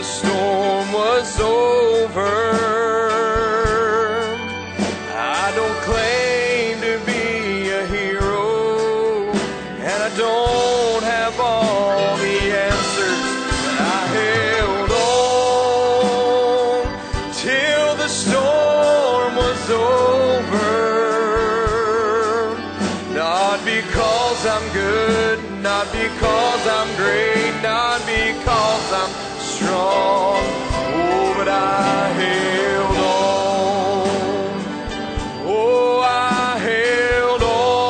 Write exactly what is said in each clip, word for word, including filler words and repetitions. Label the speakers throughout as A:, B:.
A: the storm was over. I don't claim to be a hero, and I don't have all the answers, but I held on till the storm was over. Not because I'm good, not because I'm great, not because I'm strong, oh, but I held on. Oh, I held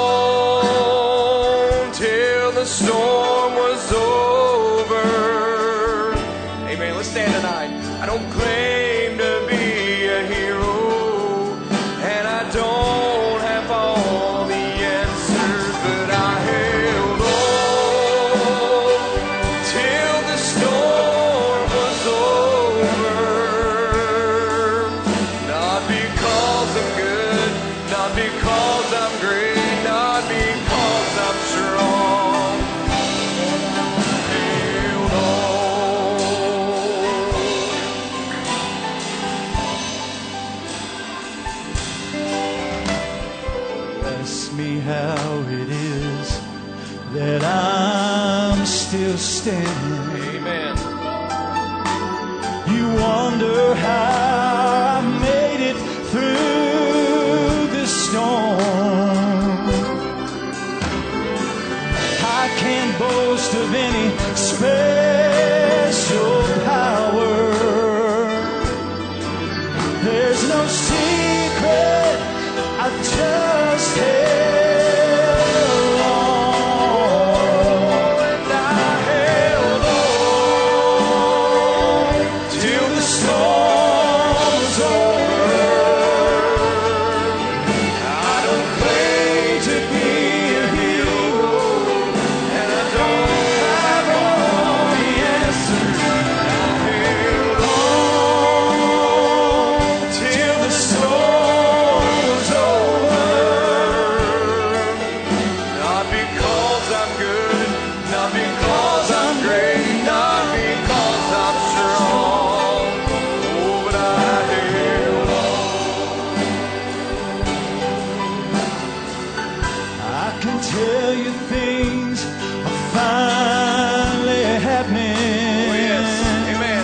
A: on till the storm was over. Amen. Let's stand tonight. I don't claim to be a hero, and I don't have all the answers, but I held on till the storm was over. Not because I'm good, not because I'm great, not because I'm strong. Held on.
B: Ask me how it is that I'm still standing.
A: Amen.
B: You wonder how I made it through the storm. I can't boast of any special power. There's no secret, I just held on. And I held on till the storm was over. I don't claim to be a hero, and I don't have all the answers. I held on till the storm was over. Not because I'm good, not because I'm great, not because I'm strong, oh, but I held on. I can tell you things are finally happening.
A: Oh, yes. Amen.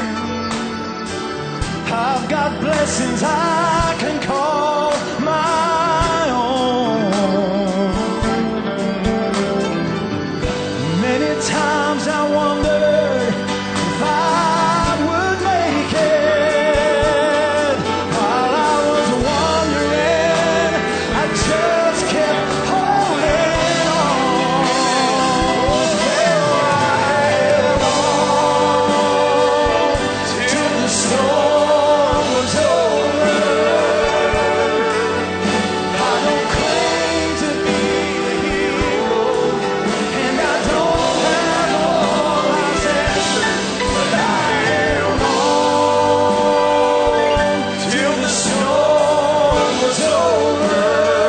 B: I've got blessings I can call my own. Many times I wondered if I would make it. While I was wondering, I just kept holding on. Well, I held on till the storm was over. I don't claim to be a hero, and I don't have all I've answers, but I held on till the storm was over.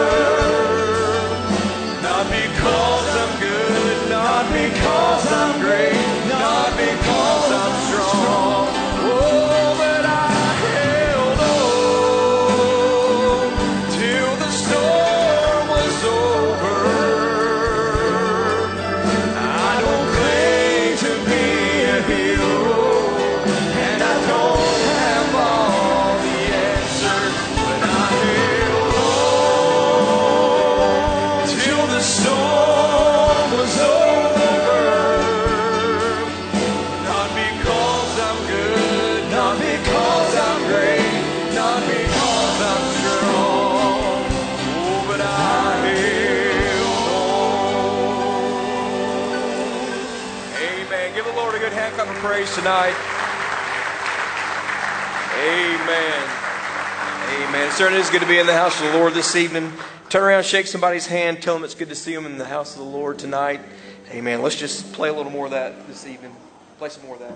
B: Not because I'm good, not because I'm great, not because I'm strong, oh, but I held on till the storm was over. I don't claim to be a hero, and I don't have all the answers, but I held on till the storm was over. Not because I'm good, not because I'm great, not because I'm strong, oh, but I held on.
A: Amen. Give the Lord a good hand clap of praise tonight. Amen. Amen. It certainly is good to be in the house of the Lord this evening. Turn around, shake somebody's hand, tell them it's good to see them in the house of the Lord tonight. Amen. Let's just play a little more of that this evening. Play some more of that.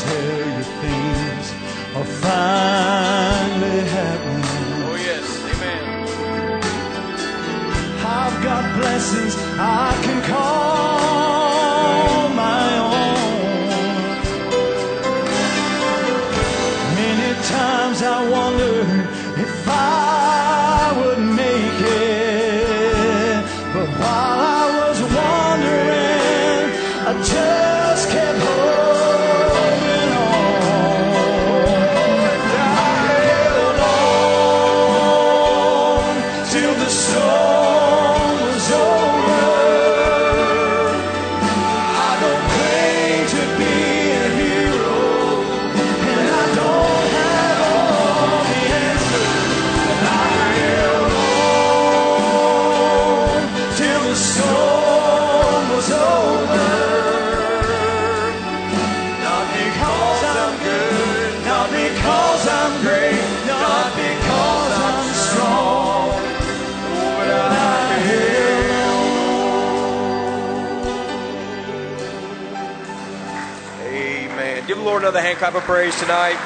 C: tell you things are finally happening.
A: Oh, yes. Amen.
C: I've got blessings I can call my own. Many times I wondered if I would make it, but while I was wondering, I just kept holding on. I held on till the storm was over. I don't claim to be a hero, and I don't have all the answers, but I held on till the storm was over. Not because I'm good, not because I'm great, not because I'm strong, but I held on.
A: Amen. Give the Lord another hand clap of praise tonight.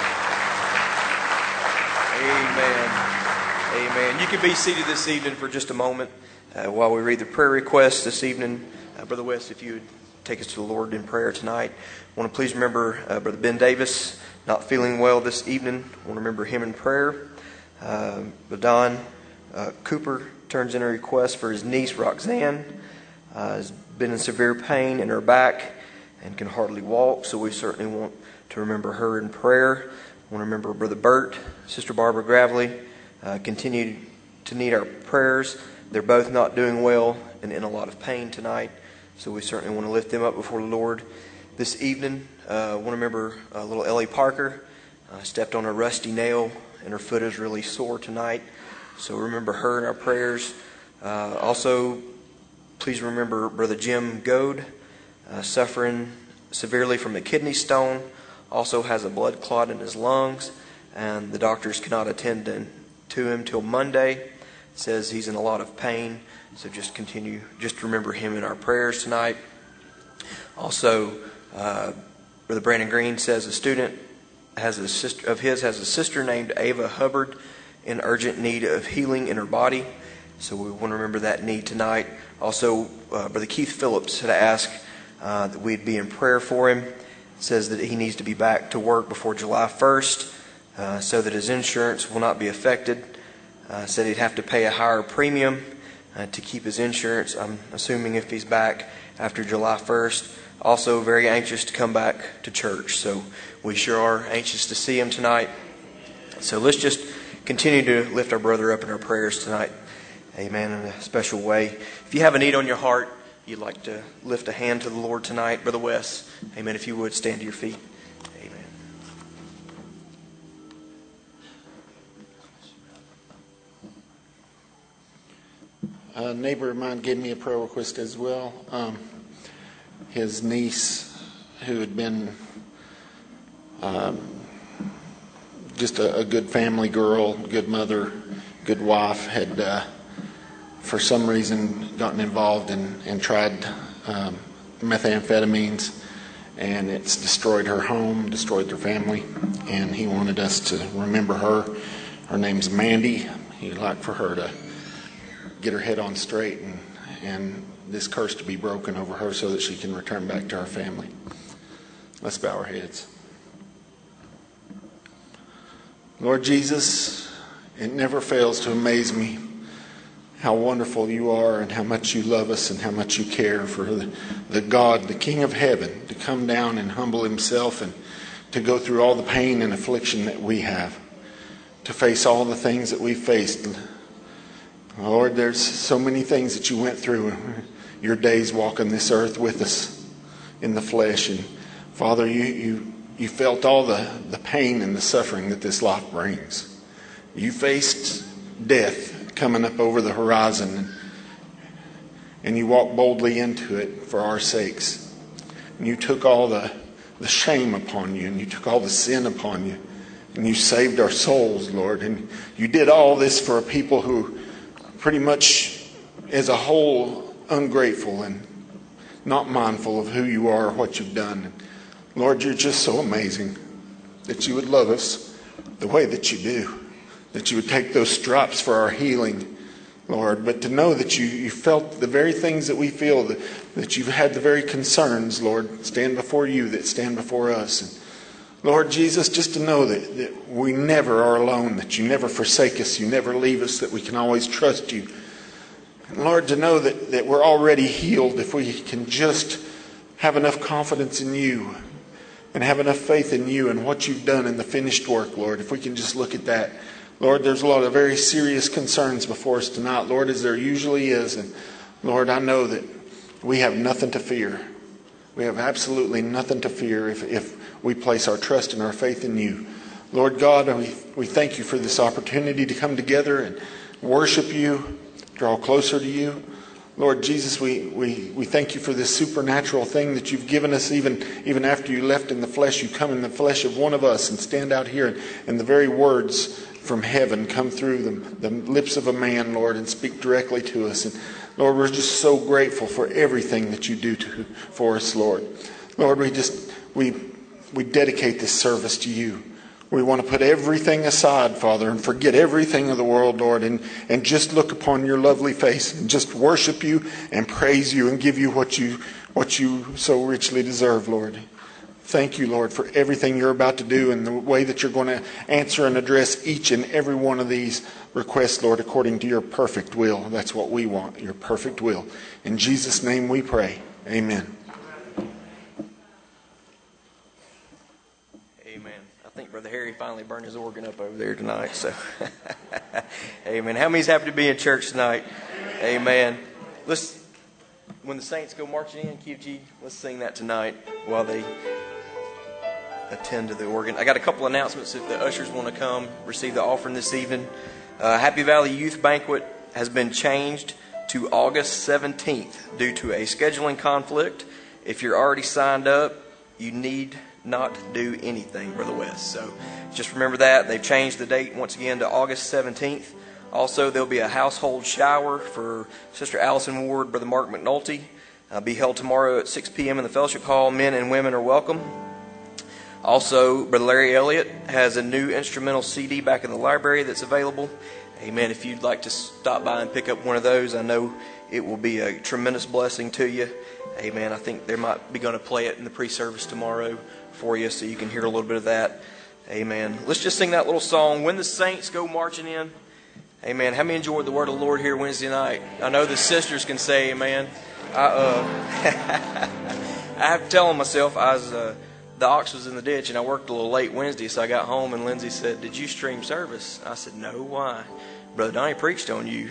A: Amen. Amen. You can be seated this evening for just a moment uh, while we read the prayer requests this evening. Uh, Brother West, if you would take us to the Lord in prayer tonight. I want to please remember uh, Brother Ben Davis, not feeling well this evening. I want to remember him in prayer. Uh, Brother Don uh, Cooper turns in a request for his niece, Roxanne. Uh, has been in severe pain in her back and can hardly walk, so we certainly want to remember her in prayer. I want to remember Brother Bert, Sister Barbara Gravely, uh, continue to need our prayers. They're both not doing well and in a lot of pain tonight, so we certainly want to lift them up before the Lord. This evening, uh, I want to remember uh, little Ellie Parker. Uh, stepped on a rusty nail and her foot is really sore tonight, so remember her in our prayers. Uh, also, please remember Brother Jim Goad, uh, suffering severely from a kidney stone, also has a blood clot in his lungs, and the doctors cannot attend to him till Monday. Says he's in a lot of pain, so just continue, just remember him in our prayers tonight. Also, uh, Brother Brandon Green says a student has a sister of his has a sister named Ava Hubbard in urgent need of healing in her body, so we want to remember that need tonight. Also, uh, Brother Keith Phillips had asked uh, that we'd be in prayer for him. Says that he needs to be back to work before July first, uh, so that his insurance will not be affected. Uh, said he'd have to pay a higher premium uh, to keep his insurance, I'm assuming, if he's back after July first. Also very anxious to come back to church, so we sure are anxious to see him tonight. So let's just continue to lift our brother up in our prayers tonight. Amen, in a special way. If you have a need on your heart, you'd like to lift a hand to the Lord tonight, Brother Wes, amen, if you would stand to your feet. Amen.
D: A neighbor of mine gave me a prayer request as well. Um, his niece, who had been um, just a, a good family girl, good mother, good wife, had uh, for some reason gotten involved in, and tried um, methamphetamines, and it's destroyed her home, destroyed their family, and he wanted us to remember her. Her name's Mandy. He'd like for her to get her head on straight and, and this curse to be broken over her so that she can return back to her family. Let's bow our heads. Lord Jesus, it never fails to amaze me how wonderful you are and how much you love us and how much you care for the, the God, the King of heaven, to come down and humble himself and to go through all the pain and affliction that we have, to face all the things that we faced. Lord, there's so many things that you went through your days walking this earth with us in the flesh. And Father, you, you, you felt all the, the pain and the suffering that this life brings. You faced death coming up over the horizon, and you walked boldly into it for our sakes. And you took all the, the shame upon you, and you took all the sin upon you, and you saved our souls, Lord. And you did all this for a people who pretty much as a whole ungrateful and not mindful of who you are or what you've done. Lord, you're just so amazing that you would love us the way that you do, that you would take those stripes for our healing, Lord, but to know that you, you felt the very things that we feel, that, that you've had the very concerns, Lord, stand before you that stand before us. And Lord Jesus, just to know that, that we never are alone, that you never forsake us, you never leave us, that we can always trust you. And Lord, to know that, that we're already healed if we can just have enough confidence in you and have enough faith in you and what you've done in the finished work, Lord. If we can just look at that. Lord, there's a lot of very serious concerns before us tonight, Lord, as there usually is. And Lord, I know that we have nothing to fear. We have absolutely nothing to fear if, if we place our trust and our faith in you. Lord God, we, we thank you for this opportunity to come together and worship you, draw closer to you. Lord Jesus, we, we, we thank you for this supernatural thing that you've given us. Even, even after you left in the flesh, you come in the flesh of one of us and stand out here, and, and the very words from heaven come through the, the lips of a man, Lord, and speak directly to us. And Lord, we're just so grateful for everything that you do to, for us, Lord. Lord, we just we we dedicate this service to you. We want to put everything aside, Father, and forget everything of the world, Lord, and, and just look upon your lovely face and just worship you and praise you and give you what you what you so richly deserve, Lord. Thank you, Lord, for everything you're about to do and the way that you're going to answer and address each and every one of these requests, Lord, according to your perfect will. That's what we want, your perfect will. In Jesus' name we pray. Amen.
E: Amen. I think Brother Harry finally burned his organ up over there tonight. So, amen. How many's happy to be in church tonight? Amen. Let's, when the saints go marching in, Q G, let's sing that tonight while they attend to the organ. I got a couple announcements if the ushers want to come receive the offering this evening. Uh, Happy Valley Youth Banquet has been changed to August seventeenth due to a scheduling conflict. If you're already signed up, you need not do anything, Brother West. So just remember that. They've changed the date once again to August seventeenth. Also, there'll be a household shower for Sister Allison Ward, Brother Mark McNulty. Uh, be held tomorrow at six p.m. in the Fellowship Hall. Men and women are welcome. Also, Brother Larry Elliott has a new instrumental C D back in the library that's available. Amen. If you'd like to stop by and pick up one of those, I know it will be a tremendous blessing to you. Amen. I think they might be going to play it in the pre-service tomorrow for you so you can hear a little bit of that. Amen. Let's just sing that little song, When the Saints Go Marching In. Amen. How many enjoyed the word of the Lord here Wednesday night? I know the sisters can say amen. I, uh, I have to tell myself I was... Uh, The ox was in the ditch, and I worked a little late Wednesday, so I got home, and Lindsay said, "Did you stream service?" I said, "No, why?" "Brother Donnie preached on you."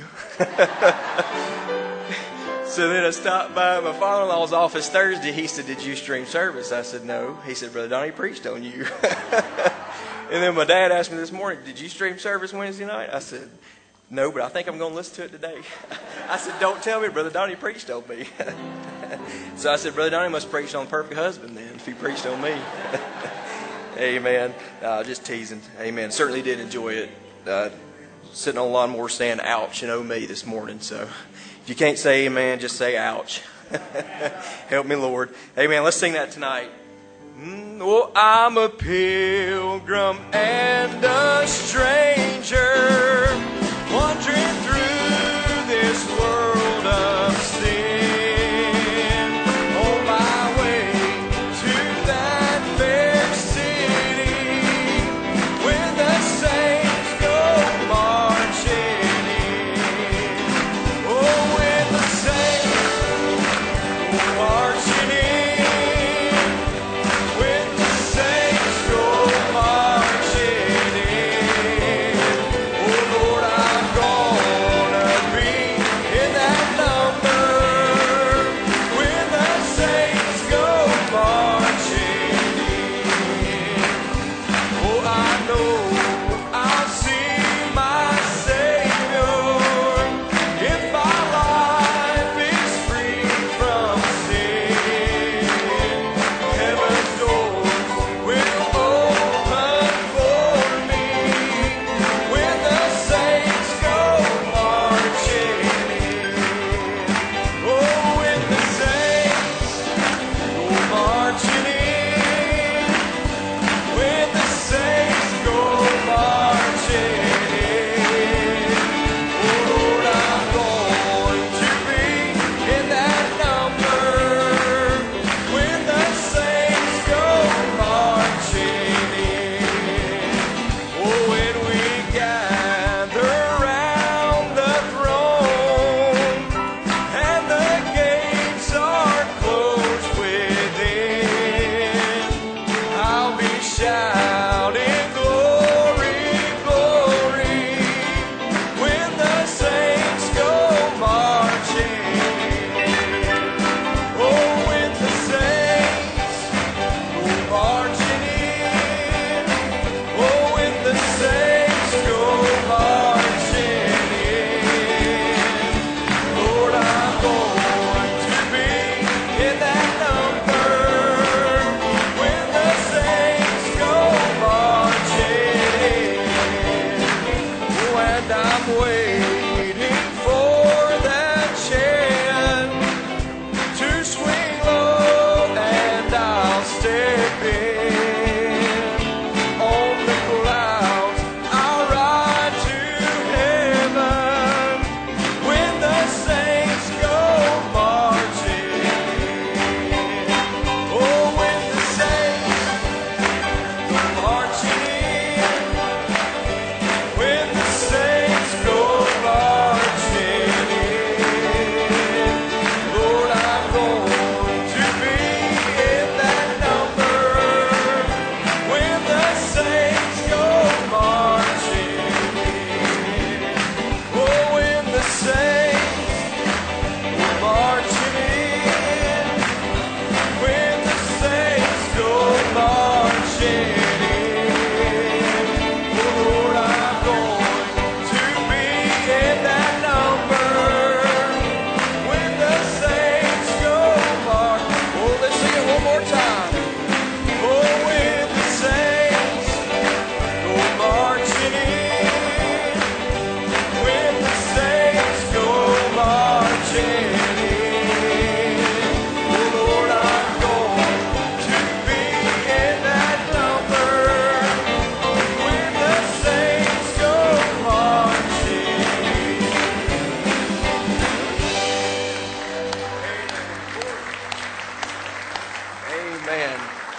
E: So then I stopped by my father-in-law's office Thursday. He said, "Did you stream service?" I said, "No." He said, "Brother Donnie preached on you." And then my dad asked me this morning, "Did you stream service Wednesday night?" I said, "No, but I think I'm going to listen to it today." I said, "Don't tell me Brother Donnie preached on me." So I said, "Brother Donnie must preach on the perfect husband then, if he preached on me." Amen. Uh, just teasing. Amen. Certainly did enjoy it. Uh, sitting on a lawnmower saying, "Ouch," you know me this morning. So if you can't say amen, just say ouch. Help me, Lord. Amen. Let's sing that tonight. Mm, oh, I'm a pilgrim and a stranger, wandering through this world of sin, on my way to that fair city, when the saints go marching in. Oh, when the saints go marching in, when the saints go marching in. Oh Lord, I'm gonna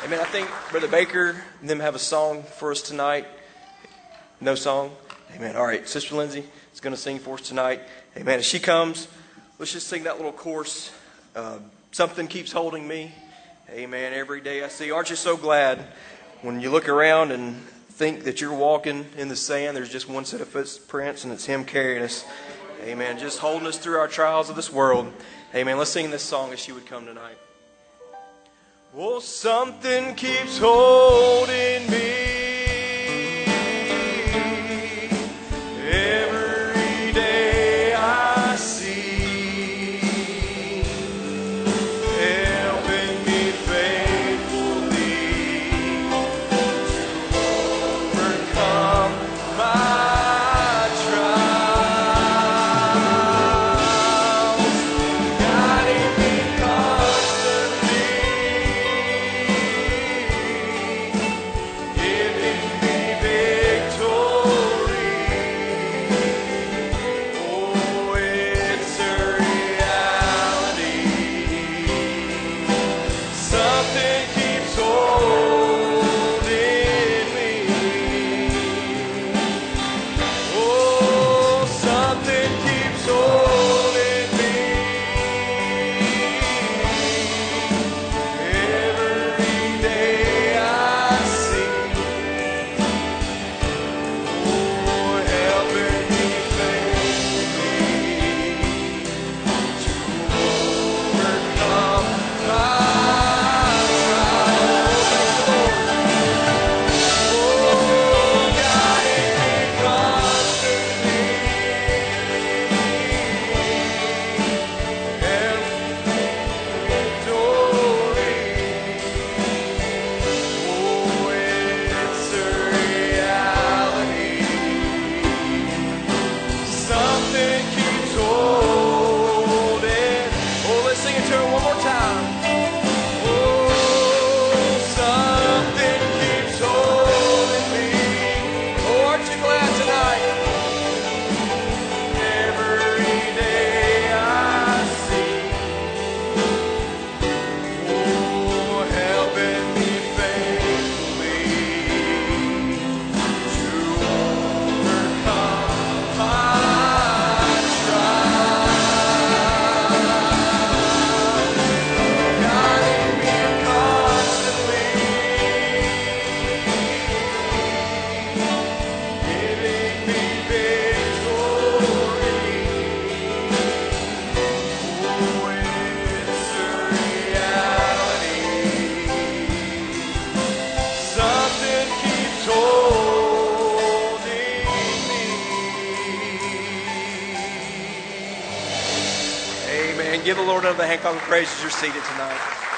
E: Amen. I think Brother Baker and them have a song for us tonight. No song? Amen. All right. Sister Lindsay is going to sing for us tonight. Amen. As she comes, let's just sing that little chorus. Uh, Something keeps holding me. Amen. Every day I see. Aren't you so glad when you look around and think that you're walking in the sand, there's just one set of footprints and it's Him carrying us. Amen. Just holding us through our trials of this world. Amen. Let's sing this song as she would come tonight. Oh, something keeps holding me. Every day I see, helping me faithfully to overcome my trials, guiding me constantly, giving me victory. Oh, it's a reality. Something keeps holding me. Oh, something keeps holding me. Every day I see, oh, helping me faithfully to overcome my trials. Oh, guiding me constantly, helping me victory. Oh, it's a reality. Something keeps holding. Oh, let's sing it to her one more time. Oh, something keeps holding me. Oh, aren't you glad tonight? Every day I see, oh, helping me faithfully to overcome my trials, guiding me constantly, giving me victory. Oh, it's a reality. Something keeps holding me. Amen. Give the Lord another hand clap of praise as you're seated tonight.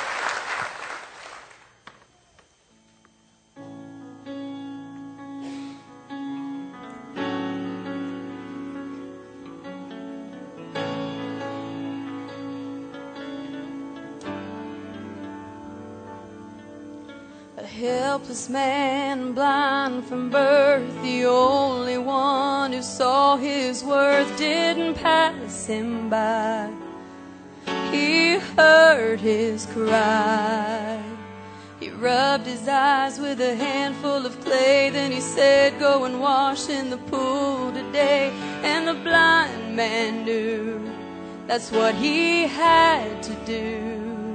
F: A helpless man, blind from birth, the only one who saw his worth, didn't pass him by. He heard his cry. He rubbed his eyes with a handful of clay, then he said, "Go and wash in the pool today." And the blind man knew that's what he had to do.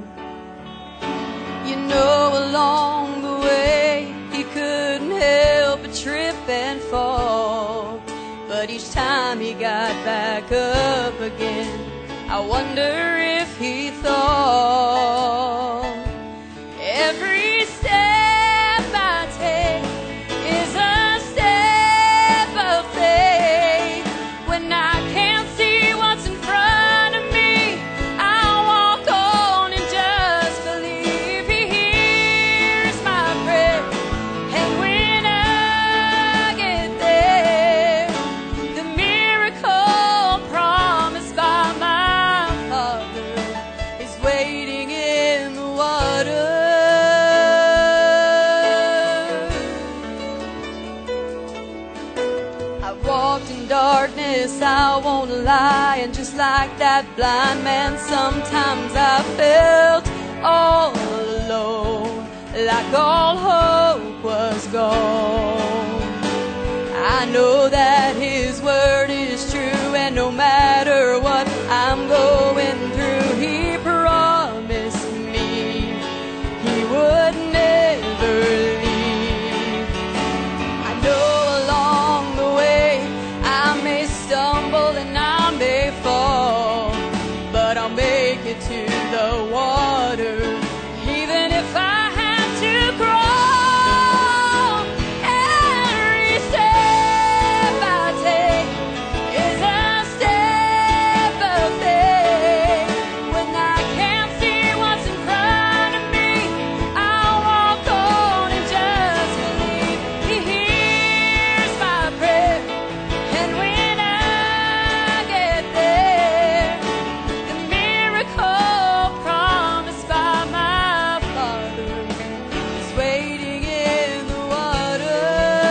F: You know, along the way, he couldn't help but trip and fall. But each time he got back up again, I wonder if he thought, every step I take is a step of faith. When I can't see what's in front of me, I'll walk on and just believe He hears my prayer. And when I get there, the miracle promised by my Father is waiting in the water. I walked in darkness, I won't lie, and just like that blind man, sometimes I felt all alone, like like all hope was gone. I know that His word is true, and no matter what I'm going through, He promised me He would never leave. I know along the way I may stumble and I may fall, but I'll make it to the water, even if I have to crawl. Every step I take is a step of faith. When I can't see what's in front of me, I'll walk on and just believe. He hears my prayer, and when I get there, the miracle promised by my Father is waiting in the water.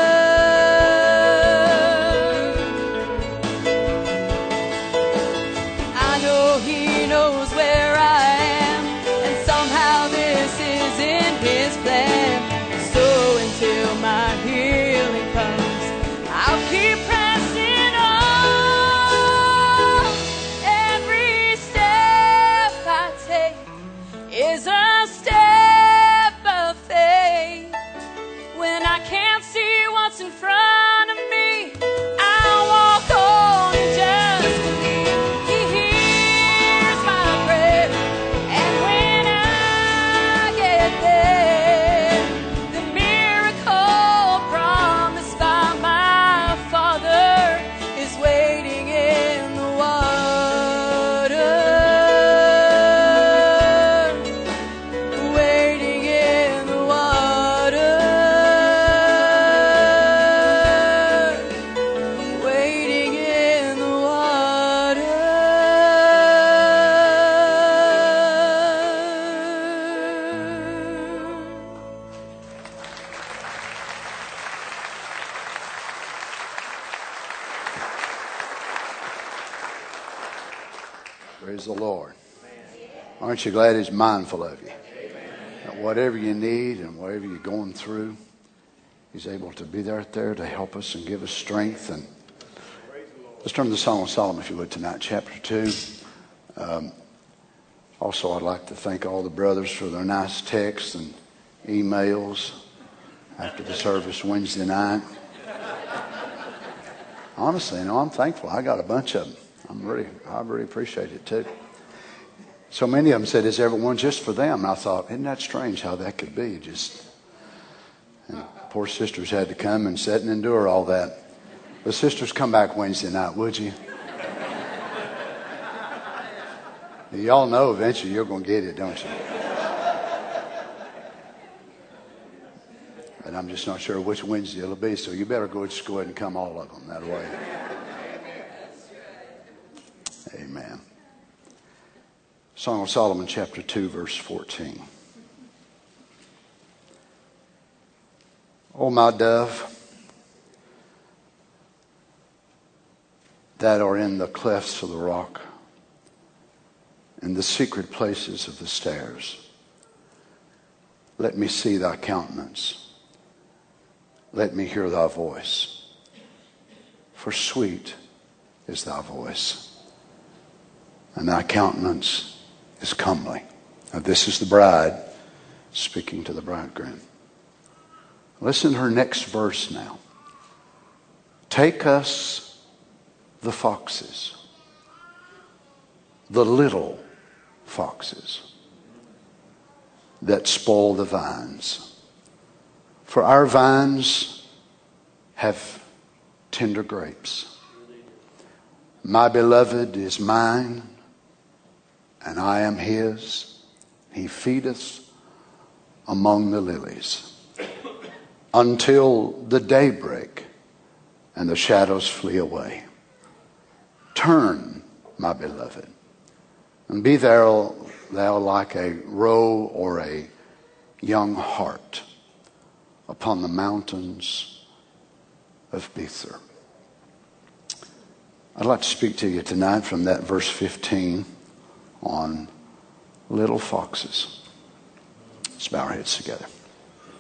F: I know He knows where I am, and somehow this is in His plan. So until my healing comes, I'll keep pressing on. Every step I take is a step of faith. When I can't see what's in front of me, I'll walk on and just believe. He hears my prayer, and when I get there, the miracle promised by my Father is waiting in the water. Waiting in the water. Waiting in the water.
G: Praise the Lord. Aren't you glad He's mindful of you? That whatever you need and whatever you're going through, He's able to be there, there to help us and give us strength. And let's turn to the Song of Solomon, if you would, tonight, chapter two. Um, also, I'd like to thank all the brothers for their nice texts and emails after the service Wednesday night. Honestly, you know, I'm thankful. I got a bunch of them. I'm really, I really appreciate it too. So many of them said, "Is everyone just for them?" And I thought, isn't that strange how that could be? Just, and poor sisters had to come and sit and endure all that. But sisters, come back Wednesday night, would you? Y'all know eventually you're going to get it, don't you? And I'm just not sure which Wednesday it'll be, so you better go, just go ahead and come all of them that way. Amen. Song of Solomon, chapter two, verse fourteen. O my dove, that are in the clefts of the rock, in the secret places of the stairs, let me see thy countenance. Let me hear thy voice. For sweet is thy voice, and thy countenance is comely. Now this is the bride speaking to the bridegroom. Listen to her next verse now. Take us the foxes, the little foxes that spoil the vines. For our vines have tender grapes. My beloved is mine, and I am his. He feedeth among the lilies until the daybreak and the shadows flee away. Turn, my beloved, and be thou, thou like a roe or a young hart upon the mountains of Bether. I'd like to speak to you tonight from that verse fifteen on little foxes. Let's bow our heads together.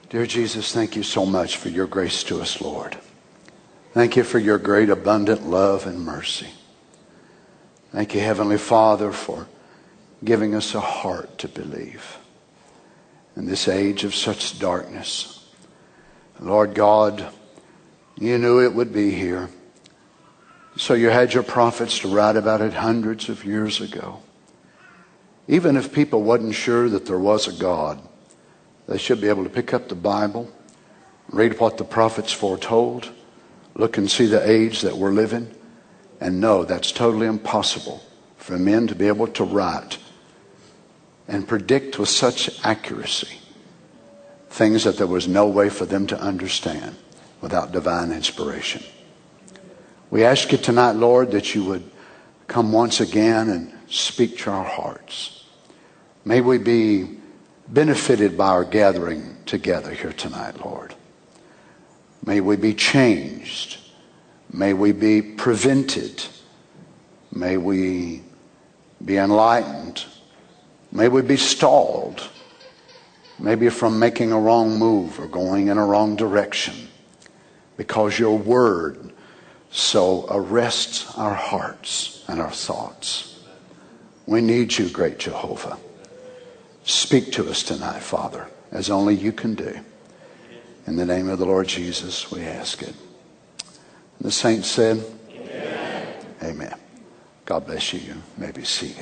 G: Dear Jesus, thank you so much for your grace to us, Lord. Thank you for your great abundant love and mercy. Thank you, Heavenly Father, for giving us a heart to believe in this age of such darkness. Lord God, you knew it would be here. So you had your prophets to write about it hundreds of years ago. Even if people wasn't sure that there was a God, they should be able to pick up the Bible, read what the prophets foretold, look and see the age that we're living, and know that's totally impossible for men to be able to write and predict with such accuracy things that there was no way for them to understand without divine inspiration. We ask you tonight, Lord, that you would come once again and speak to our hearts. May we be benefited by our gathering together here tonight, Lord. May we be changed. May we be prevented. May we be enlightened. May we be stalled. Maybe from making a wrong move or going in a wrong direction, because your word so arrests our hearts and our thoughts. We need you, great Jehovah. Speak to us tonight, Father, as only you can do. In the name of the Lord Jesus, we ask it. And the saints said, Amen. Amen. God bless you. You may be seated.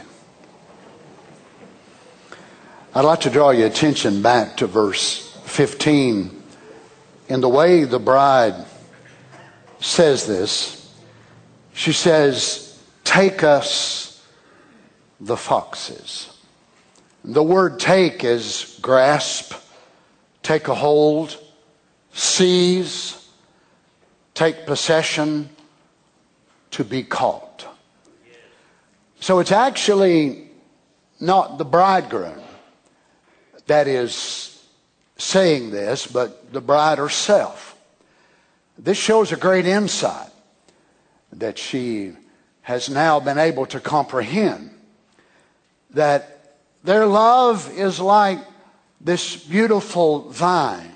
G: I'd like to draw your attention back to verse fifteen. In the way the bride says this, she says, take us the foxes. The word take is grasp, take a hold, seize, take possession, to be caught. So it's actually not the bridegroom that is saying this, but the bride herself. This shows a great insight that she has now been able to comprehend, that their love is like this beautiful vine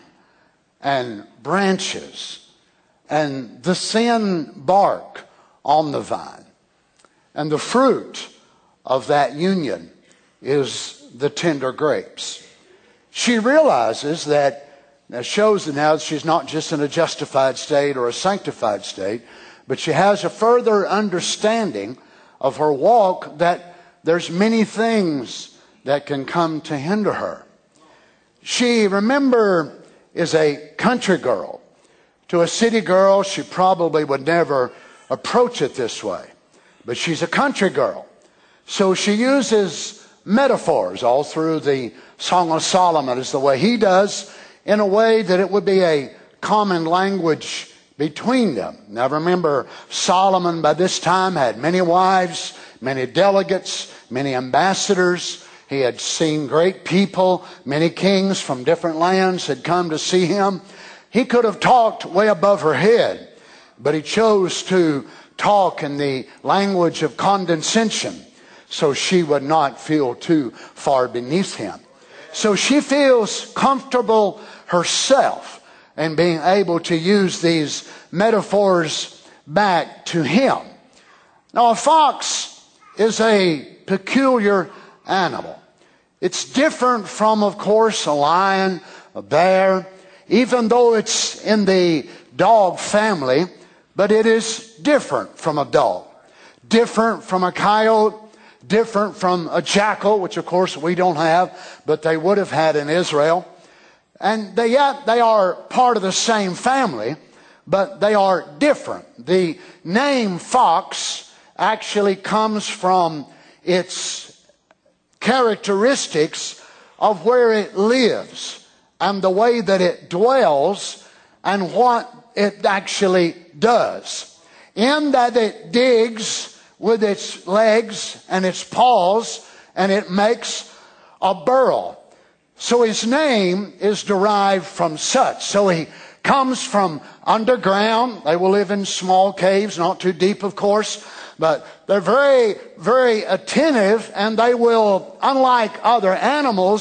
G: and branches and the thin bark on the vine. And the fruit of that union is the tender grapes. She realizes that, that shows that now she's not just in a justified state or a sanctified state, but she has a further understanding of her walk, that there's many things that can come to hinder her. She, remember, is a country girl. To a city girl, she probably would never approach it this way. But she's a country girl. So she uses metaphors all through the Song of Solomon, is the way he does, in a way that it would be a common language between them. Now remember, Solomon by this time had many wives, many delegates, many ambassadors. He had seen great people. Many kings from different lands had come to see him. He could have talked way above her head, but he chose to talk in the language of condescension, so she would not feel too far beneath him. So she feels comfortable herself in being able to use these metaphors back to him. Now, a fox is a peculiar animal. It's different from, of course, a lion, a bear, even though it's in the dog family, but it is different from a dog, different from a coyote, different from a jackal, which of course we don't have, but they would have had in Israel. And they, yet they are part of the same family, but they are different. The name fox actually comes from its characteristics of where it lives and the way that it dwells and what it actually does. In that it digs with its legs and its paws, and it makes a burrow. So his name is derived from such. So he comes from underground. They will live in small caves, not too deep, of course, but they're very, very attentive, and they will, unlike other animals,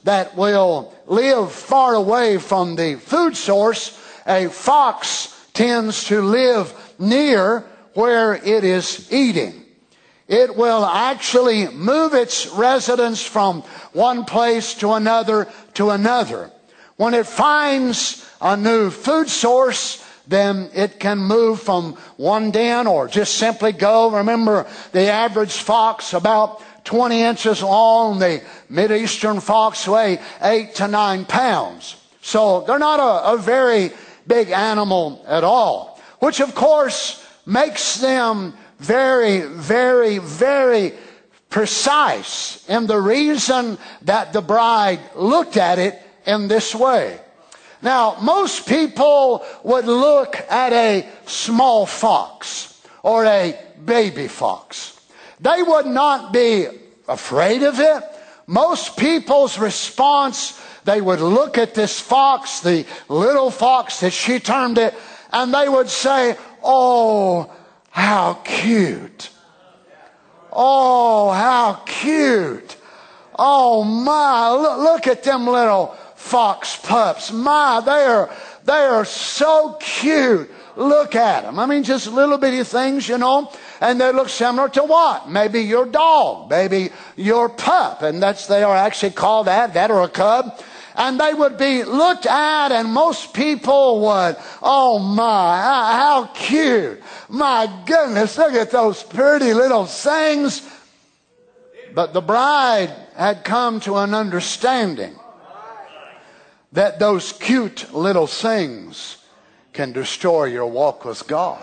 G: that will live far away from the food source, a fox tends to live near where it is eating. It will actually move its residence from one place to another to another. When it finds a new food source, then it can move from one den or just simply go. Remember, the average fox about twenty inches long. The Mideastern fox weigh eight to nine pounds. So they're not a, a very big animal at all, which of course makes them very, very, very precise in the reason that the bride looked at it in this way. Now, most people would look at a small fox or a baby fox. They would not be afraid of it. Most people's response, they would look at this fox, the little fox as she termed it, and they would say, "Oh, how cute. Oh, how cute. Oh my, look, look at them little fox pups. My, they are, they are so cute. Look at them." I mean, just little bitty things, you know. And they look similar to what? Maybe your dog, maybe your pup. And that's, they are actually called that, that or a cub. And they would be looked at, and most people would, "Oh my, how cute. My goodness, look at those pretty little things." But the bride had come to an understanding that those cute little things can destroy your walk with God.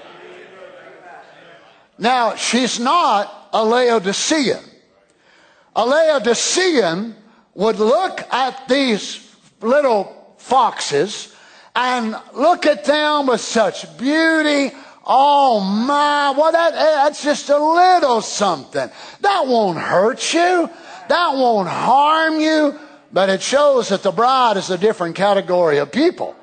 G: Now, she's not a Laodicean. A Laodicean would look at these little foxes and look at them with such beauty. "Oh my, well that, that's just a little something. That won't hurt you. That won't harm you." But it shows that the bride is a different category of people.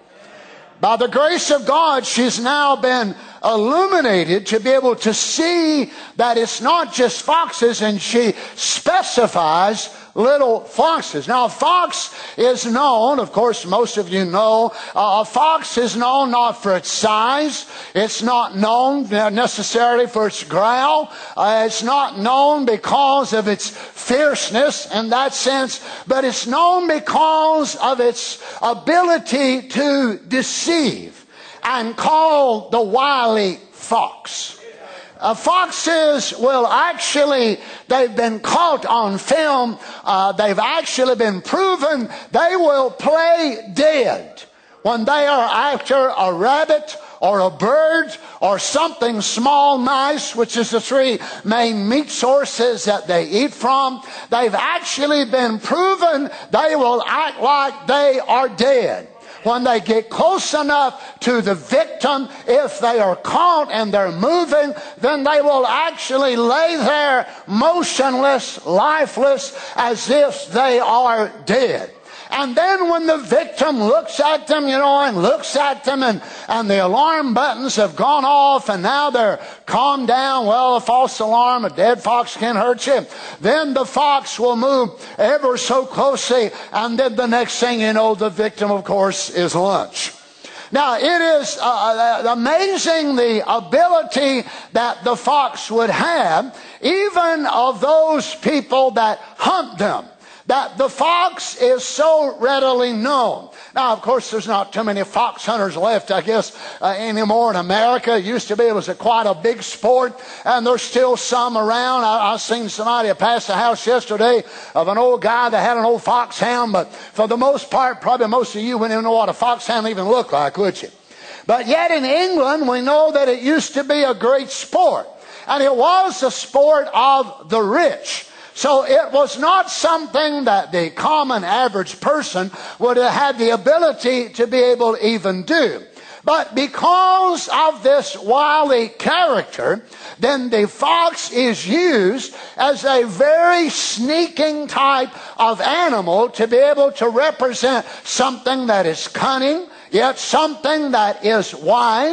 G: By the grace of God, she's now been illuminated to be able to see that it's not just foxes, and she specifies little foxes. Now, a fox is known, of course, most of you know, uh, a fox is known not for its size. It's not known necessarily for its growl. Uh, it's not known because of its fierceness in that sense, but it's known because of its ability to deceive, and called the wily fox. Uh, foxes will actually, they've been caught on film, uh, they've actually been proven, they will play dead when they are after a rabbit or a bird or something small, mice, which is the three main meat sources that they eat from. They've actually been proven they will act like they are dead. When they get close enough to the victim, if they are caught and they're moving, then they will actually lay there motionless, lifeless, as if they are dead. And then when the victim looks at them, you know, and looks at them, and, and the alarm buttons have gone off, and now they're calmed down. Well, a false alarm, a dead fox can't hurt you. Then the fox will move ever so closely, and then the next thing you know, the victim, of course, is lunch. Now, it is uh, amazing the ability that the fox would have, even of those people that hunt them, that the fox is so readily known. Now, of course, there's not too many fox hunters left, I guess, uh, anymore in America. It used to be, it was a, quite a big sport, and there's still some around. I, I seen somebody pass the house yesterday of an old guy that had an old foxhound, but for the most part, probably most of you wouldn't even know what a foxhound even looked like, would you? But yet in England, we know that it used to be a great sport, and it was a sport of the rich. So it was not something that the common average person would have had the ability to be able to even do. But because of this wily character, then the fox is used as a very sneaking type of animal to be able to represent something that is cunning, yet something that is wise.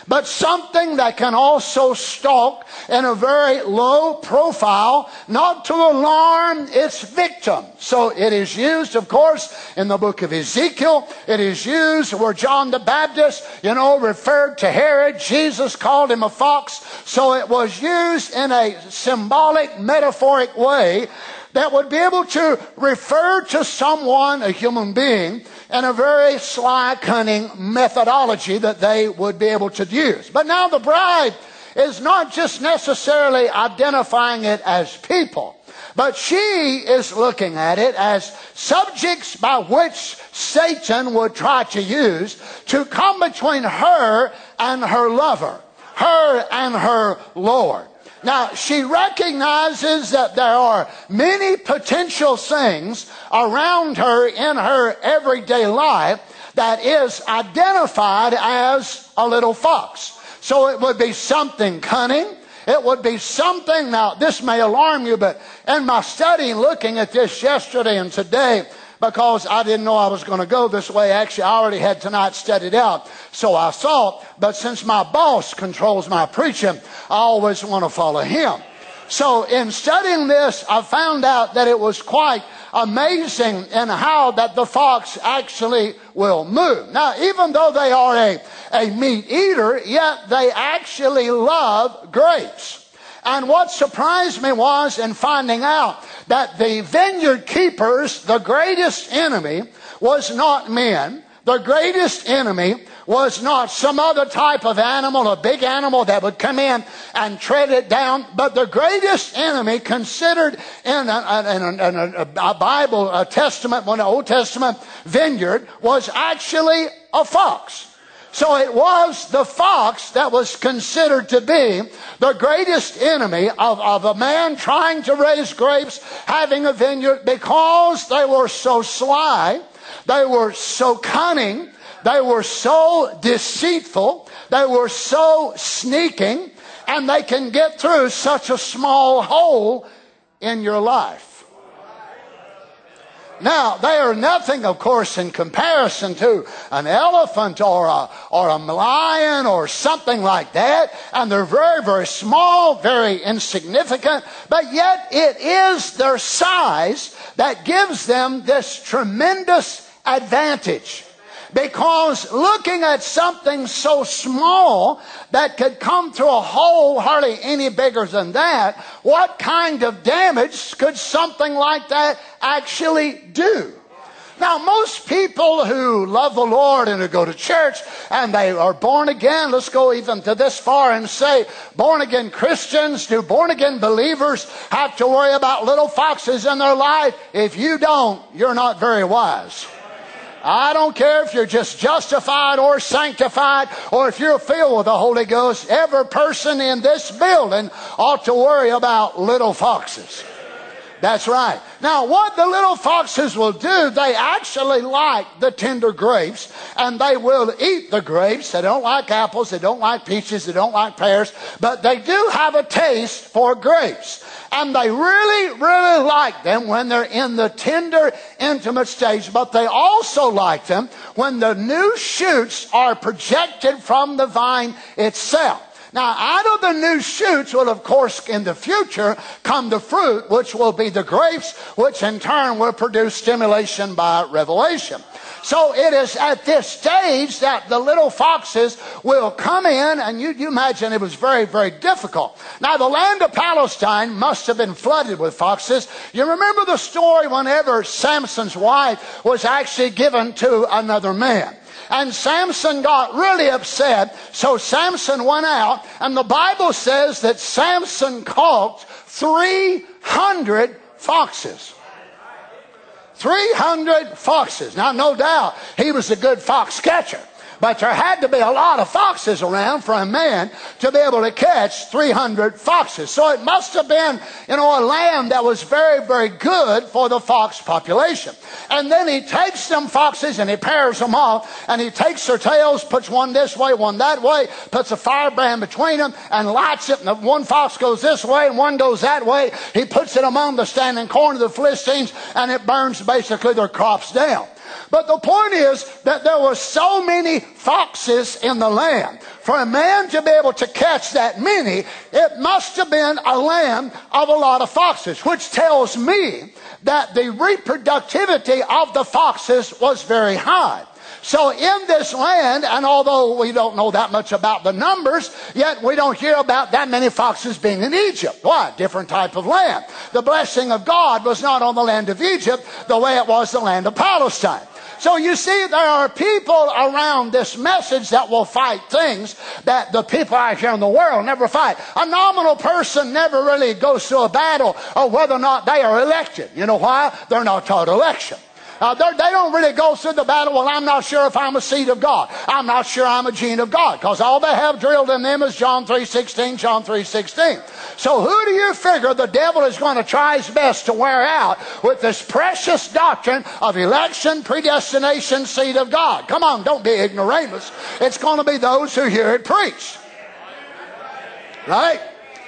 G: but something that can also stalk in a very low profile, not to alarm its victim. So it is used, of course, in the book of Ezekiel. It is used where John the Baptist, you know, referred to Herod. Jesus called him a fox. So it was used in a symbolic, metaphoric way that would be able to refer to someone, a human being, in a very sly, cunning methodology that they would be able to use. But now the bride is not just necessarily identifying it as people, but she is looking at it as subjects by which Satan would try to use to come between her and her lover, her and her Lord. Now, she recognizes that there are many potential things around her in her everyday life that is identified as a little fox. So it would be something cunning. It would be something, now this may alarm you, but in my study looking at this yesterday and today, because I didn't know I was going to go this way. Actually, I already had tonight studied out. So I thought, but since my boss controls my preaching, I always want to follow him. So in studying this, I found out that it was quite amazing in how that the fox actually will move. Now, even though they are a, a meat eater, yet they actually love grapes. And what surprised me was in finding out that the vineyard keepers, the greatest enemy was not men. The greatest enemy was not some other type of animal, a big animal that would come in and tread it down. But the greatest enemy considered in a, in a, in a, a Bible, a Testament, one Old Testament vineyard was actually a fox. So it was the fox that was considered to be the greatest enemy of, of a man trying to raise grapes, having a vineyard, because they were so sly, they were so cunning, they were so deceitful, they were so sneaking, and they can get through such a small hole in your life. Now, they are nothing, of course, in comparison to an elephant or a, or a lion or something like that. And they're very, very small, very insignificant. But yet it is their size that gives them this tremendous advantage. Because looking at something so small that could come through a hole hardly any bigger than that, what kind of damage could something like that actually do? Now, most people who love the Lord and who go to church and they are born again, let's go even to this far and say born again Christians, do born again believers have to worry about little foxes in their life? If you don't, you're not very wise. I don't care if you're just justified or sanctified or if you're filled with the Holy Ghost. Every person in this building ought to worry about little foxes. That's right. Now, what the little foxes will do, they actually like the tender grapes, and they will eat the grapes. They don't like apples, they don't like peaches, they don't like pears, but they do have a taste for grapes. And they really, really like them when they're in the tender, intimate stage, but they also like them when the new shoots are projected from the vine itself. Now, out of the new shoots will, of course, in the future come the fruit, which will be the grapes, which in turn will produce stimulation by revelation. So it is at this stage that the little foxes will come in, and you, you imagine it was very, very difficult. Now, the land of Palestine must have been flooded with foxes. You remember the story whenever Samson's wife was actually given to another man. And Samson got really upset, so Samson went out, and the Bible says that Samson caught three hundred foxes. three hundred foxes. Now, no doubt, he was a good fox catcher. But there had to be a lot of foxes around for a man to be able to catch three hundred foxes. So it must have been, you know, a land that was very, very good for the fox population. And then he takes them foxes and he pairs them off, and he takes their tails, puts one this way, one that way, puts a firebrand between them and lights it, and the one fox goes this way and one goes that way. He puts it among the standing corn of the Philistines, and it burns basically their crops down. But the point is that there were so many foxes in the land. For a man to be able to catch that many, it must have been a land of a lot of foxes, which tells me that the reproductivity of the foxes was very high. So in this land, and although we don't know that much about the numbers, yet we don't hear about that many foxes being in Egypt. Why? Different type of land. The blessing of God was not on the land of Egypt the way it was the land of Palestine. So you see, there are people around this message that will fight things that the people out here in the world never fight. A nominal person never really goes to a battle of whether or not they are elected. You know why? They're not taught election. Uh, they don't really go through the battle, well, I'm not sure if I'm a seed of God. I'm not sure I'm a gene of God. Because all they have drilled in them is John three sixteen, John three sixteen. So who do you figure the devil is going to try his best to wear out with this precious doctrine of election, predestination, seed of God? Come on, don't be ignoramus. It's going to be those who hear it preached. Right?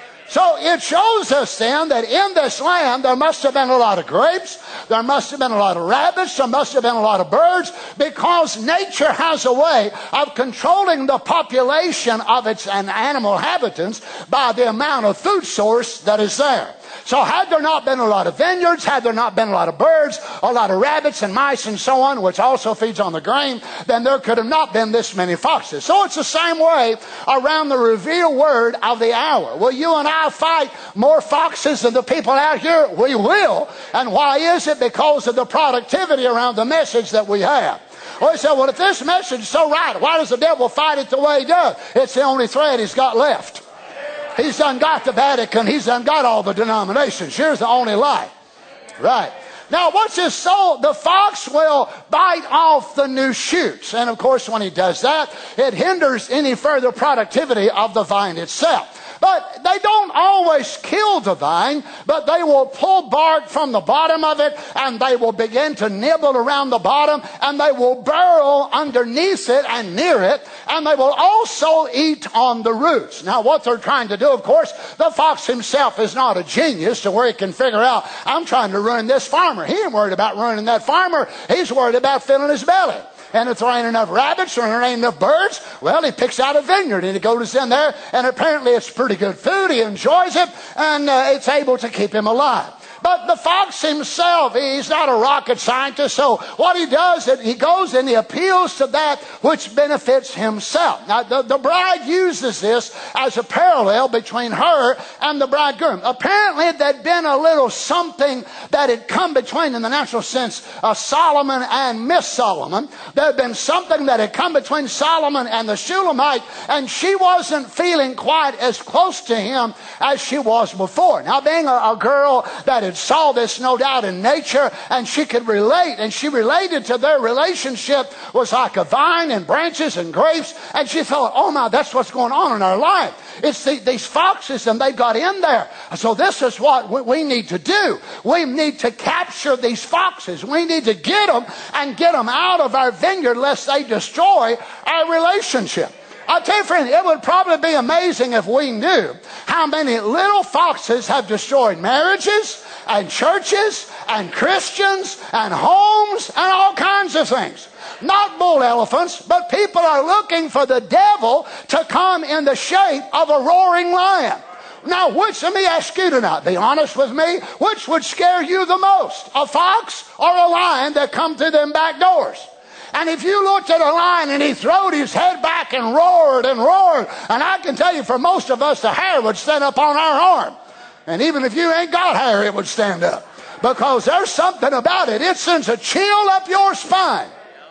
G: So it shows us then that in this land there must have been a lot of grapes, there must have been a lot of rabbits, there must have been a lot of birds, because nature has a way of controlling the population of its animal inhabitants by the amount of food source that is there. So had there not been a lot of vineyards, had there not been a lot of birds, a lot of rabbits and mice and so on, which also feeds on the grain, then there could have not been this many foxes. So it's the same way around the revealed word of the hour. Will you and I fight more foxes than the people out here? We will. And why is it? Because of the productivity around the message that we have. Well, he said, well, if this message is so right, why does the devil fight it the way he does? It's the only thread he's got left. He's done got the Vatican. He's done got all the denominations. Here's the only lie. Right. Now, what's this? So the fox will bite off the new shoots. And, of course, when he does that, it hinders any further productivity of the vine itself. But they don't always kill the vine, but they will pull bark from the bottom of it, and they will begin to nibble around the bottom, and they will burrow underneath it and near it, and they will also eat on the roots. Now, what they're trying to do, of course, the fox himself is not a genius to where he can figure out, I'm trying to ruin this farmer. He ain't worried about ruining that farmer. He's worried about filling his belly. And if there ain't enough rabbits or there ain't enough birds, well, he picks out a vineyard and he goes in there, and apparently it's pretty good food. He enjoys it, and uh, it's able to keep him alive. But the fox himself, he's not a rocket scientist, so what he does is he goes and he appeals to that which benefits himself. Now, the, the bride uses this as a parallel between her and the bridegroom. Apparently, there'd been a little something that had come between, in the natural sense, uh, Solomon and Miss Solomon. There had been something that had come between Solomon and the Shulamite, and she wasn't feeling quite as close to him as she was before. Now, being a, a girl that had saw this, no doubt, in nature, and she could relate, and she related to their relationship was like a vine and branches and grapes, and she thought, oh my, that's what's going on in our life. It's the, these foxes, and they got in there. So this is what we, we need to do. We need to capture these foxes. We need to get them and get them out of our vineyard lest they destroy our relationship. I'll tell you, friend, it would probably be amazing if we knew how many little foxes have destroyed marriages and churches and Christians and homes and all kinds of things. Not bull elephants, but people are looking for the devil to come in the shape of a roaring lion. Now, which, let me ask you tonight, be honest with me, which would scare you the most? A fox or a lion that come through them back doors? And if you looked at a lion and he throwed his head back and roared and roared, and I can tell you for most of us the hair would stand up on our arm. And even if you ain't got hair, it would stand up. Because there's something about it. It sends a chill up your spine.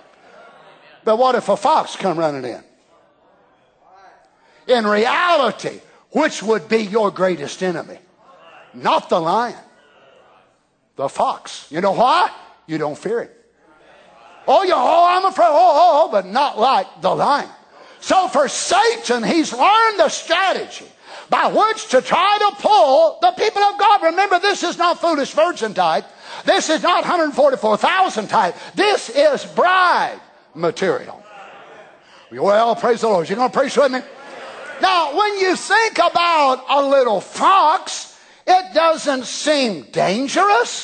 G: But what if a fox come running in? In reality, which would be your greatest enemy? Not the lion. The fox. You know why? You don't fear it. Oh, yeah, oh, I'm afraid, oh, oh, but not like the lion. So for Satan, he's learned the strategy by which to try to pull the people of God. Remember, this is not foolish virgin type. This is not one hundred forty-four thousand type. This is bride material. Well, praise the Lord. You going to preach with me? Now, when you think about a little fox, it doesn't seem dangerous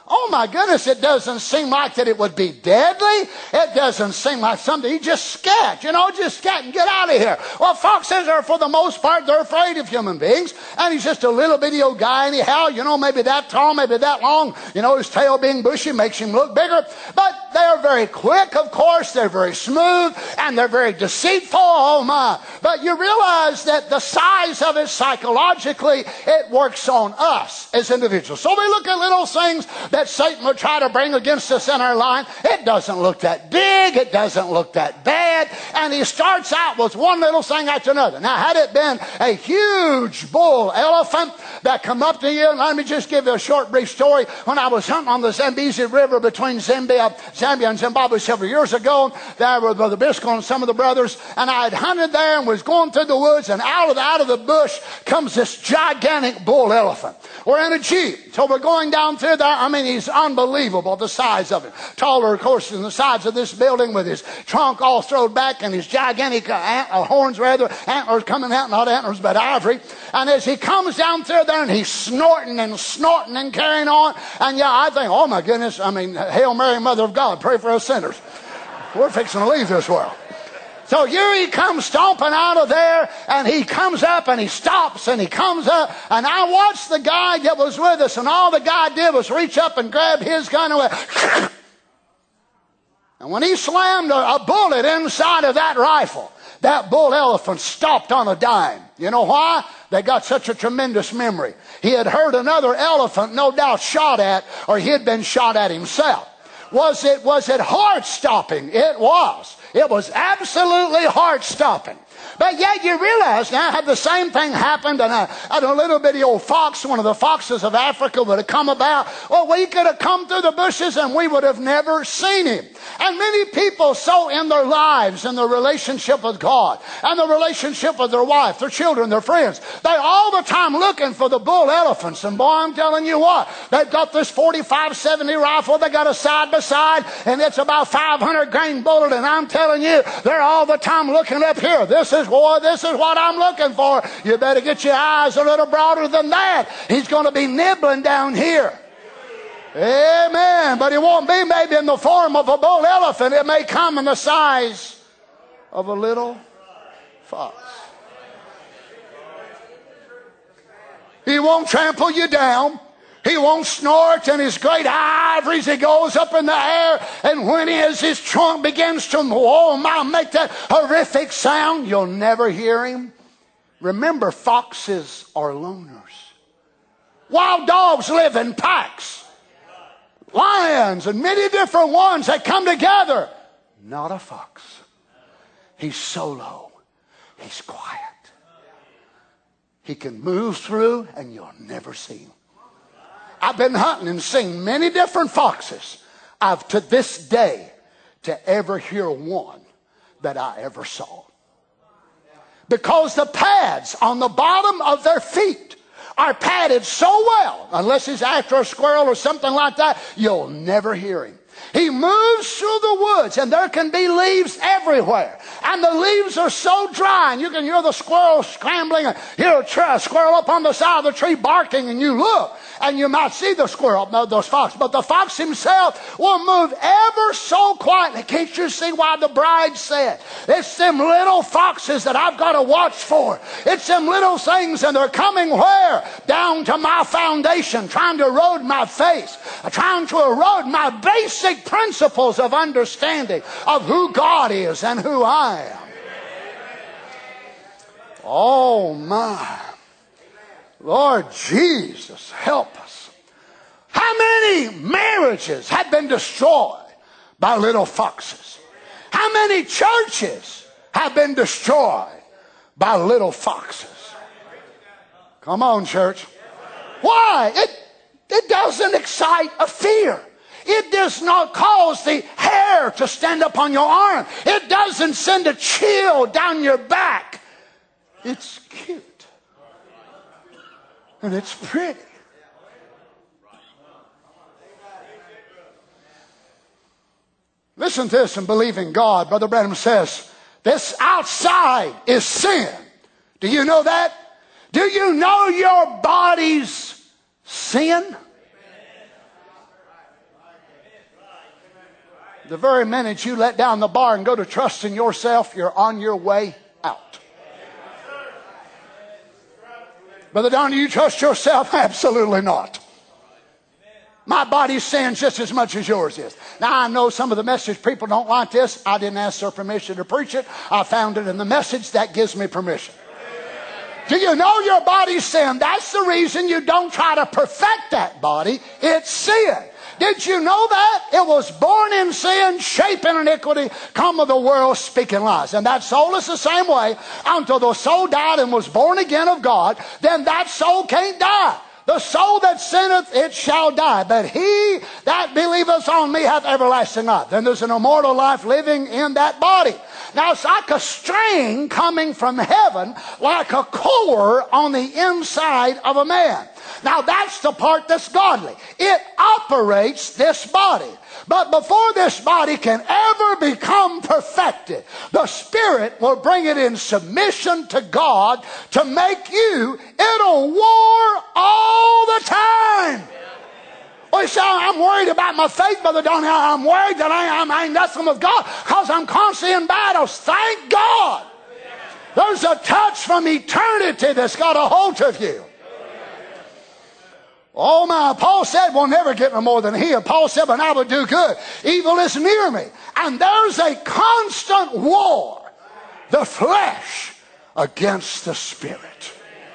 G: Oh my goodness, it doesn't seem like that it would be deadly. It doesn't seem like something. He just scat, you know, just scat and get out of here. Well, foxes are, for the most part, they're afraid of human beings. And he's just a little bitty old guy anyhow, you know, maybe that tall, maybe that long. You know, his tail being bushy makes him look bigger. But they're very quick, of course. They're very smooth, and they're very deceitful. Oh my. But you realize that the size of it psychologically, it works on us as individuals. So we look at little things that Satan will try to bring against us in our line. It doesn't look that big. It doesn't look that bad. And he starts out with one little thing after another. Now, had it been a huge bull elephant that come up to you, let me just give you a short, brief story. When I was hunting on the Zambezi River between Zambia, Zambia and Zimbabwe several years ago, there were Brother Biscoe and some of the brothers, and I had hunted there and was going through the woods, and out of the, out of the bush comes this gigantic bull elephant. We're in a Jeep, so we're going down through there. I mean, he's unbelievable, the size of him. Taller, of course, than the sides of this building, with his trunk all thrown back and his gigantic uh, ant, uh, horns, rather, antlers coming out, not antlers, but ivory. And as he comes down through there, and he's snorting and snorting and carrying on, and yeah, I think, oh my goodness, I mean, Hail Mary, Mother of God, pray for us sinners. We're fixing to leave this world. So here he comes stomping out of there, and he comes up and he stops and he comes up, and I watched the guy that was with us, and all the guy did was reach up and grab his gun and went, and when he slammed a, a bullet inside of that rifle, that bull elephant stopped on a dime. You know why? They got such a tremendous memory. He had heard another elephant, no doubt, shot at, or he had been shot at himself. Was it, was it heart-stopping? It was. It was absolutely heart-stopping. But yet you realize now, had the same thing happened, and a, and a little bitty old fox, one of the foxes of Africa, would have come about, well, we could have come through the bushes and we would have never seen him. And many people, so in their lives, in their relationship with God, and their relationship with their wife, their children, their friends, they're all the time looking for the bull elephants. And boy, I'm telling you what, they've got this forty-five seventy rifle, they got a side by side, and it's about five hundred grain bullet, and I'm telling you, they're all the time looking up here. This is Boy, this is what I'm looking for. You better get your eyes a little broader than that. He's going to be nibbling down here. Amen. But it won't be maybe in the form of a bull elephant. It may come in the size of a little fox. He won't trample you down. He won't snort in his great ivories. He goes up in the air, and when he, as his trunk begins to, oh my, make that horrific sound, you'll never hear him. Remember, foxes are loners. Wild dogs live in packs. Lions and many different ones that come together. Not a fox. He's solo. He's quiet. He can move through, and you'll never see him. I've been hunting and seen many different foxes. I've to this day to ever hear one that I ever saw. Because the pads on the bottom of their feet are padded so well, unless he's after a squirrel or something like that, you'll never hear him. He moves through the woods, and there can be leaves everywhere. And the leaves are so dry, and you can hear the squirrel scrambling, and hear a squirrel up on the side of the tree barking, and you look, and you might see the squirrel, no, those fox, but the fox himself will move ever so quietly. Can't you see why the bride said, it's them little foxes that I've got to watch for. It's them little things, and they're coming where? Down to my foundation, trying to erode my faith, trying to erode my basic principles of understanding of who God is and who I am. Oh my. Lord Jesus, help us. How many marriages have been destroyed by little foxes? How many churches have been destroyed by little foxes? Come on, church. Why? It, it doesn't excite a fear. It does not cause the hair to stand up on your arm. It doesn't send a chill down your back. It's cute. And it's pretty. Listen to this and believe in God. Brother Branham says, this outside is sin. Do you know that? Do you know your body's sin? The very minute you let down the bar and go to trust in yourself, you're on your way out. Brother Don, do you trust yourself? Absolutely not. My body sins just as much as yours is. Now, I know some of the message people don't like this. I didn't ask their permission to preach it. I found it in the message. That gives me permission. Do you know your body's sin? That's the reason you don't try to perfect that body. It's sin. Did you know that? It was born in sin, shaped in iniquity, come of the world speaking lies. And that soul is the same way. Until the soul died and was born again of God, then that soul can't die. The soul that sinneth, it shall die. But he that believeth on me hath everlasting life. Then there's an immortal life living in that body. Now it's like a string coming from heaven, like a core on the inside of a man. Now that's the part that's godly. It operates this body. But before this body can ever become perfected, the Spirit will bring it in submission to God to make you, it'll war all the time. Well, you say, I'm worried about my faith, Brother Donnie. I'm worried that I, I ain't nothing with God because I'm constantly in battles. Thank God. There's a touch from eternity that's got a hold of you. Oh my, Paul said we'll never get no more than he. And Paul said, but I would do good. Evil is near me. And there's a constant war. The flesh against the Spirit.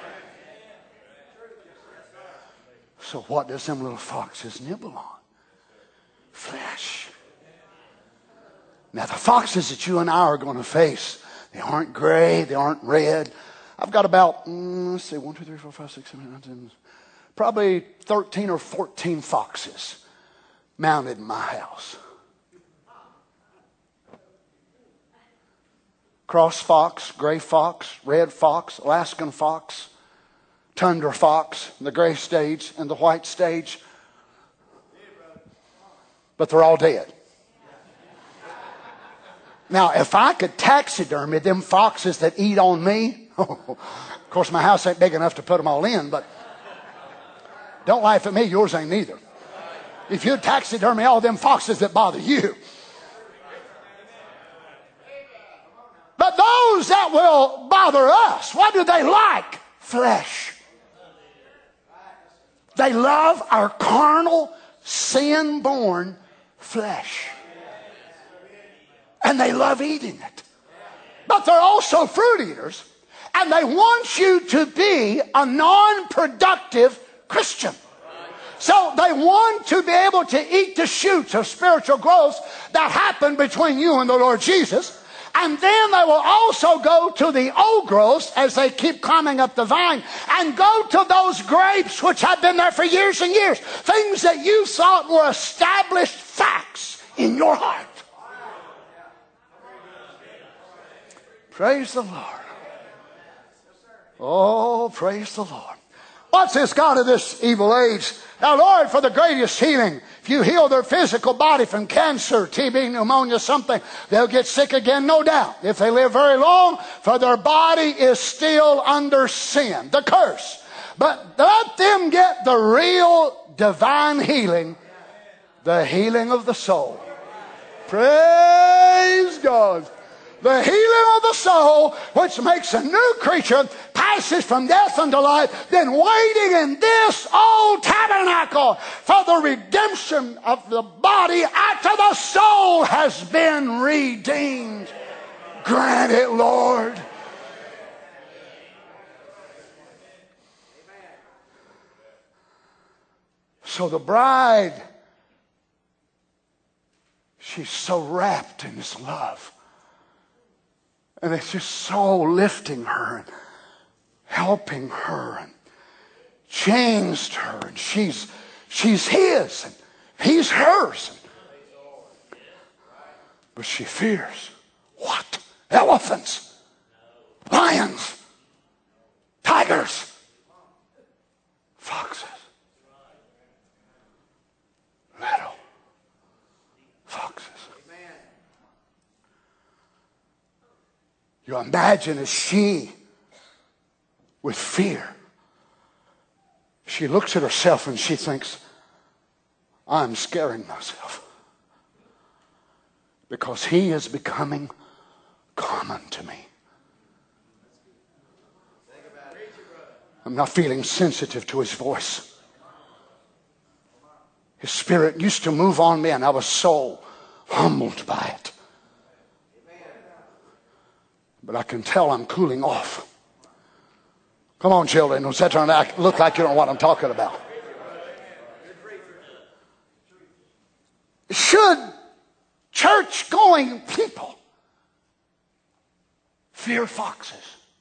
G: So what does them little foxes nibble on? Flesh. Now the foxes that you and I are going to face, they aren't gray, they aren't red. I've got about, mm, let's see, one, two, three, four, five, six, seven, eight, nine, ten, probably thirteen or fourteen foxes mounted in my house. Cross fox, gray fox, red fox, Alaskan fox, tundra fox, the gray stage and the white stage. But they're all dead. Now, if I could taxidermy them foxes that eat on me, of course my house ain't big enough to put them all in, but don't laugh at me, yours ain't neither. If you taxidermy all them foxes that bother you. But those that will bother us, what do they like? Flesh. They love our carnal, sin-born flesh. And they love eating it. But they're also fruit eaters. And they want you to be a non-productive Christian. So they want to be able to eat the shoots of spiritual growth that happen between you and the Lord Jesus. And then they will also go to the old growths as they keep climbing up the vine and go to those grapes which have been there for years and years. Things that you thought were established facts in your heart. Praise the Lord. Oh, praise the Lord. What's this God of this evil age? Now, Lord, for the greatest healing, if you heal their physical body from cancer, T B, pneumonia, something, they'll get sick again, no doubt. If they live very long, for their body is still under sin, the curse. But let them get the real divine healing, the healing of the soul. Praise God. The healing of the soul, which makes a new creature, passes from death unto life, then waiting in this old tabernacle for the redemption of the body after the soul has been redeemed. Grant it, Lord. So the bride, she's so wrapped in this love. And it's just so lifting her and helping her and changed her. And she's, she's his and he's hers. But she fears. What? Elephants, lions, tigers, foxes. Little foxes. You imagine as she, with fear, she looks at herself and she thinks, I'm scaring myself. because he is becoming common to me. I'm not feeling sensitive to his voice. His spirit used to move on me, and I was so humbled by it. But I can tell I'm cooling off. Come on, children. Don't sit there and act, look like you don't know what I'm talking about. Should church-going people fear foxes?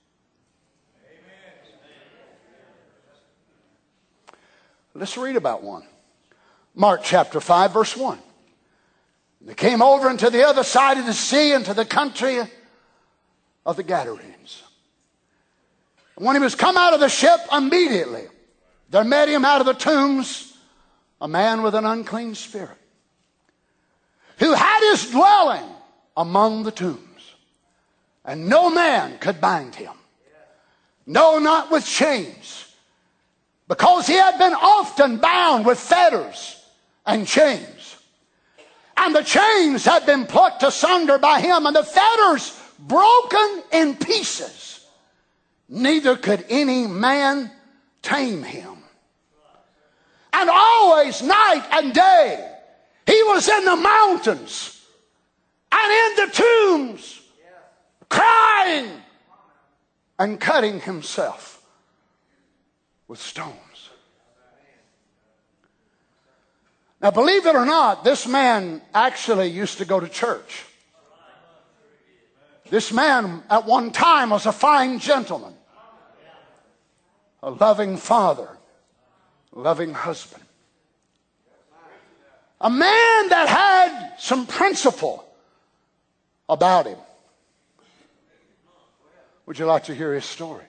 G: Let's read about one. Mark chapter five, verse one. They came over into the other side of the sea, into the country of the Gadarenes. And when he was come out of the ship, immediately there met him out of the tombs a man with an unclean spirit, who had his dwelling among the tombs. And no man could bind him, no, not with chains, because he had been often bound with fetters and chains. And the chains had been plucked asunder by him, and the fetters broken in pieces. Neither could any man tame him. And always, night and day, he was in the mountains and in the tombs, crying and cutting himself with stones. Now, believe it or not, this man actually used to go to church. This man at one time was a fine gentleman, a loving father, a loving husband, a man that had some principle about him. Would you like to hear his story?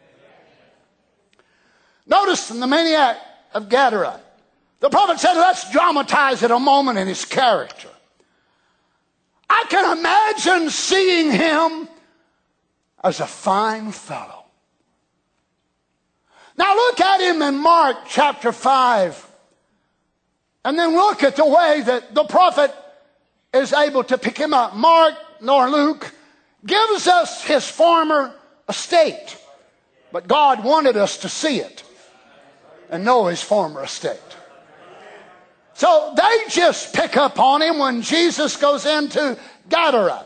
G: Notice in the maniac of Gadara, the prophet said, let's dramatize it a moment in his character. I can imagine seeing him as a fine fellow. Now look at him in Mark chapter five, and then look at the way that the prophet is able to pick him up. Mark nor Luke gives us his former estate, but God wanted us to see it and know his former estate. So they just pick up on him when Jesus goes into Gadara.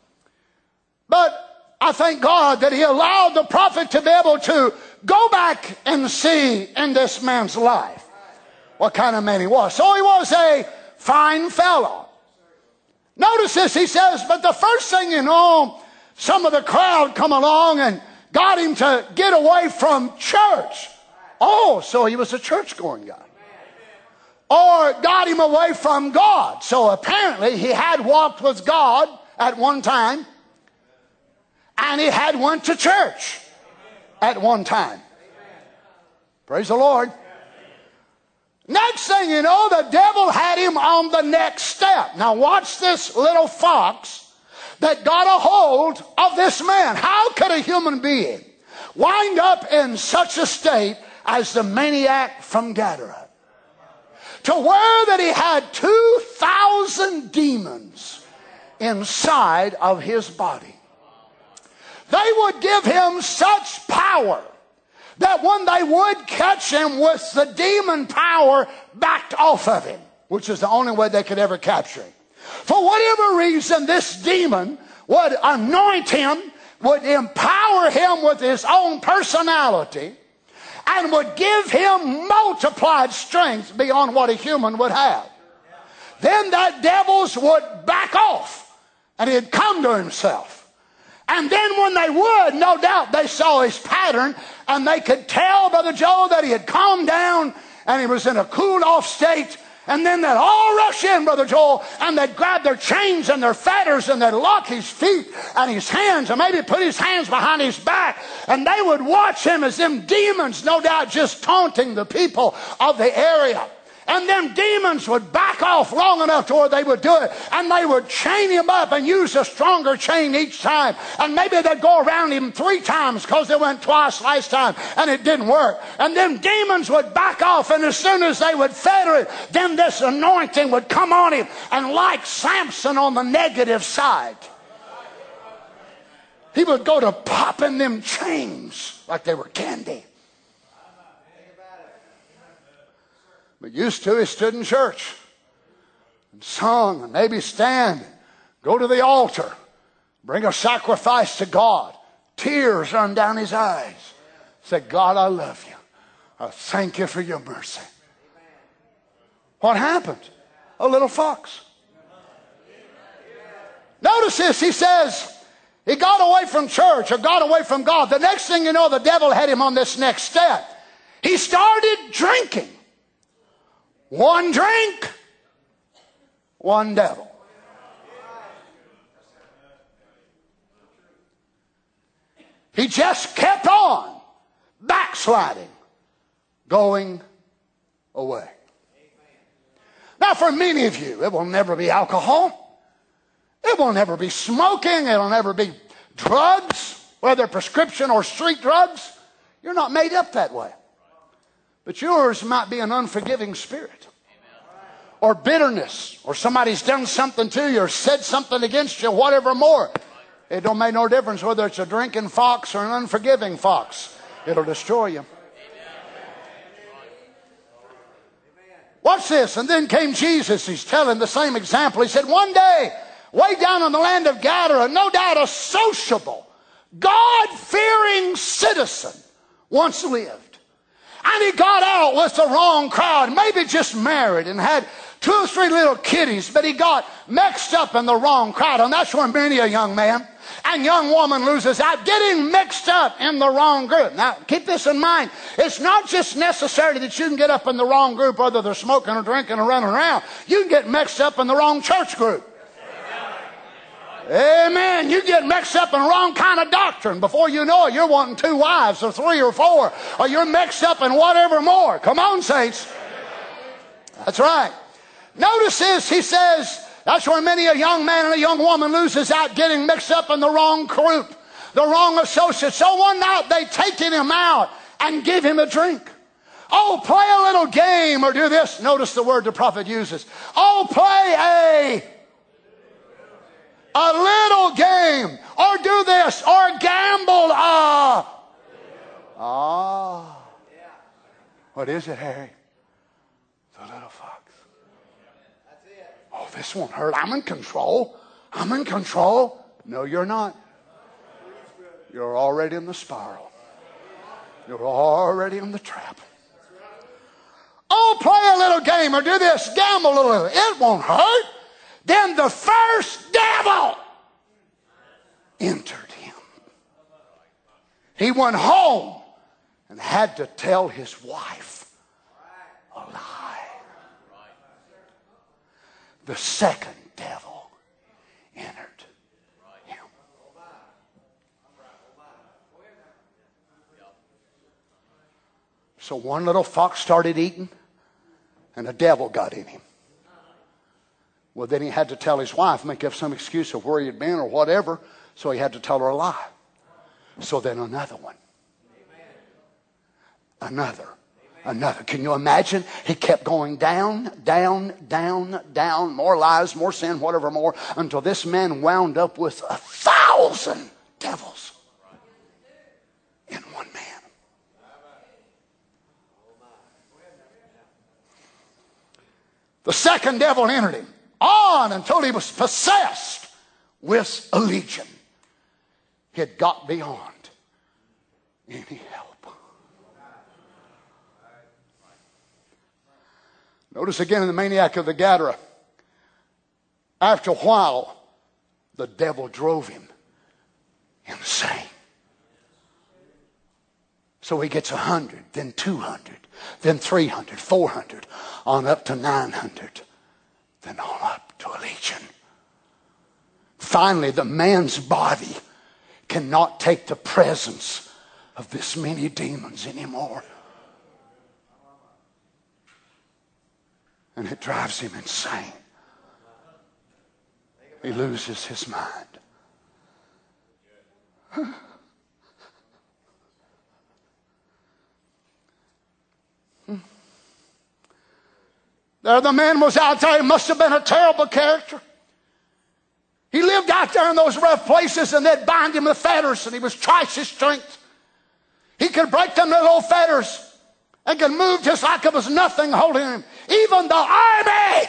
G: But I thank God that he allowed the prophet to be able to go back and see in this man's life what kind of man he was. So he was a fine fellow. Notice this, he says, but the first thing you know, some of the crowd come along and got him to get away from church. Oh, so he was a church-going guy. Or got him away from God. So apparently he had walked with God at one time, and he had went to church at one time. Praise the Lord. Next thing you know, the devil had him on the next step. Now watch this little fox that got a hold of this man. How could a human being wind up in such a state as the maniac from Gadara? To where that he had two thousand demons inside of his body. They would give him such power that when they would catch him with the demon power backed off of him, which is the only way they could ever capture him. For whatever reason, this demon would anoint him, would empower him with his own personality, and would give him multiplied strength beyond what a human would have. Then that devils would back off, and he'd come to himself. And then when they would, no doubt they saw his pattern, and they could tell, Brother Joe, that he had calmed down, and he was in a cooled off state. And then they'd all rush in, Brother Joel, and they'd grab their chains and their fetters, and they'd lock his feet and his hands, and maybe put his hands behind his back, and they would watch him as them demons, no doubt just taunting the people of the area. And them demons would back off long enough to where they would do it. And they would chain him up and use a stronger chain each time. And maybe they'd go around him three times because they went twice last time and it didn't work. And them demons would back off, and as soon as they would fetter it, then this anointing would come on him. And like Samson on the negative side, he would go to popping them chains like they were candy. But used to, he stood in church and sung and maybe stand, go to the altar, bring a sacrifice to God. Tears run down his eyes. Say, God, I love you. I thank you for your mercy. What happened? A little fox. Notice this, he says, he got away from church or got away from God. The next thing you know, the devil had him on this next step. He started drinking. One drink, one devil. He just kept on backsliding, going away. Now, for many of you, it will never be alcohol. It will never be smoking. It will never be drugs, whether prescription or street drugs. You're not made up that way. But yours might be an unforgiving spirit. Or bitterness. Or somebody's done something to you or said something against you, whatever more. It don't make no difference whether it's a drinking fox or an unforgiving fox. It'll destroy you. Watch this. And then came Jesus. He's telling the same example. He said, one day, way down in the land of Gadara, no doubt a sociable, God-fearing citizen once lived. And he got out with the wrong crowd, maybe just married and had two or three little kiddies, but he got mixed up in the wrong crowd. And that's where many a young man and young woman loses out, getting mixed up in the wrong group. Now, keep this in mind. It's not just necessary that you can get up in the wrong group, whether they're smoking or drinking or running around. You can get mixed up in the wrong church group. Amen. You get mixed up in the wrong kind of doctrine. Before you know it, you're wanting two wives or three or four, or you're mixed up in whatever more. Come on, saints. That's right. Notice this. He says, that's where many a young man and a young woman loses out, getting mixed up in the wrong group, the wrong associate. So one night they taken him out and give him a drink. Oh, play a little game or do this. Notice the word the prophet uses. Oh, play a... a little game, or do this, or gamble. Ah, ah. What is it, Harry? The little fox. Oh, this won't hurt. I'm in control. I'm in control. No, you're not. You're already in the spiral. You're already in the trap. Oh, play a little game, or do this, gamble a little. It won't hurt. Then the first devil entered him. He went home and had to tell his wife a lie. The second devil entered him. So one little fox started eating, and a devil got in him. Well, then he had to tell his wife, make up some excuse of where he had been or whatever, so he had to tell her a lie. So then another one. Another. Another. Can you imagine? He kept going down, down, down, down, more lies, more sin, whatever more, until this man wound up with a thousand devils in one man. The second devil entered him. On until he was possessed with a legion. He had got beyond any help. Notice again in the maniac of the Gadara. After a while, the devil drove him insane. So he gets a hundred, then two hundred, then three hundred, four hundred, on up to nine hundred. Then on up to a legion. Finally, the man's body cannot take the presence of this many demons anymore. And it drives him insane. He loses his mind. There the man was out there. He must have been a terrible character. He lived out there in those rough places, and they'd bind him with fetters, and he was twice his strength. He could break them little fetters and could move just like it was nothing holding him. Even the army.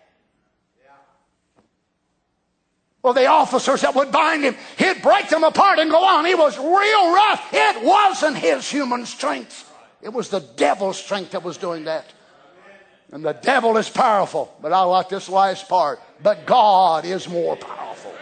G: Well, the officers that would bind him, he'd break them apart and go on. He was real rough. It wasn't his human strength. It was the devil's strength that was doing that. And the devil is powerful. But I like this last part. But God is more powerful.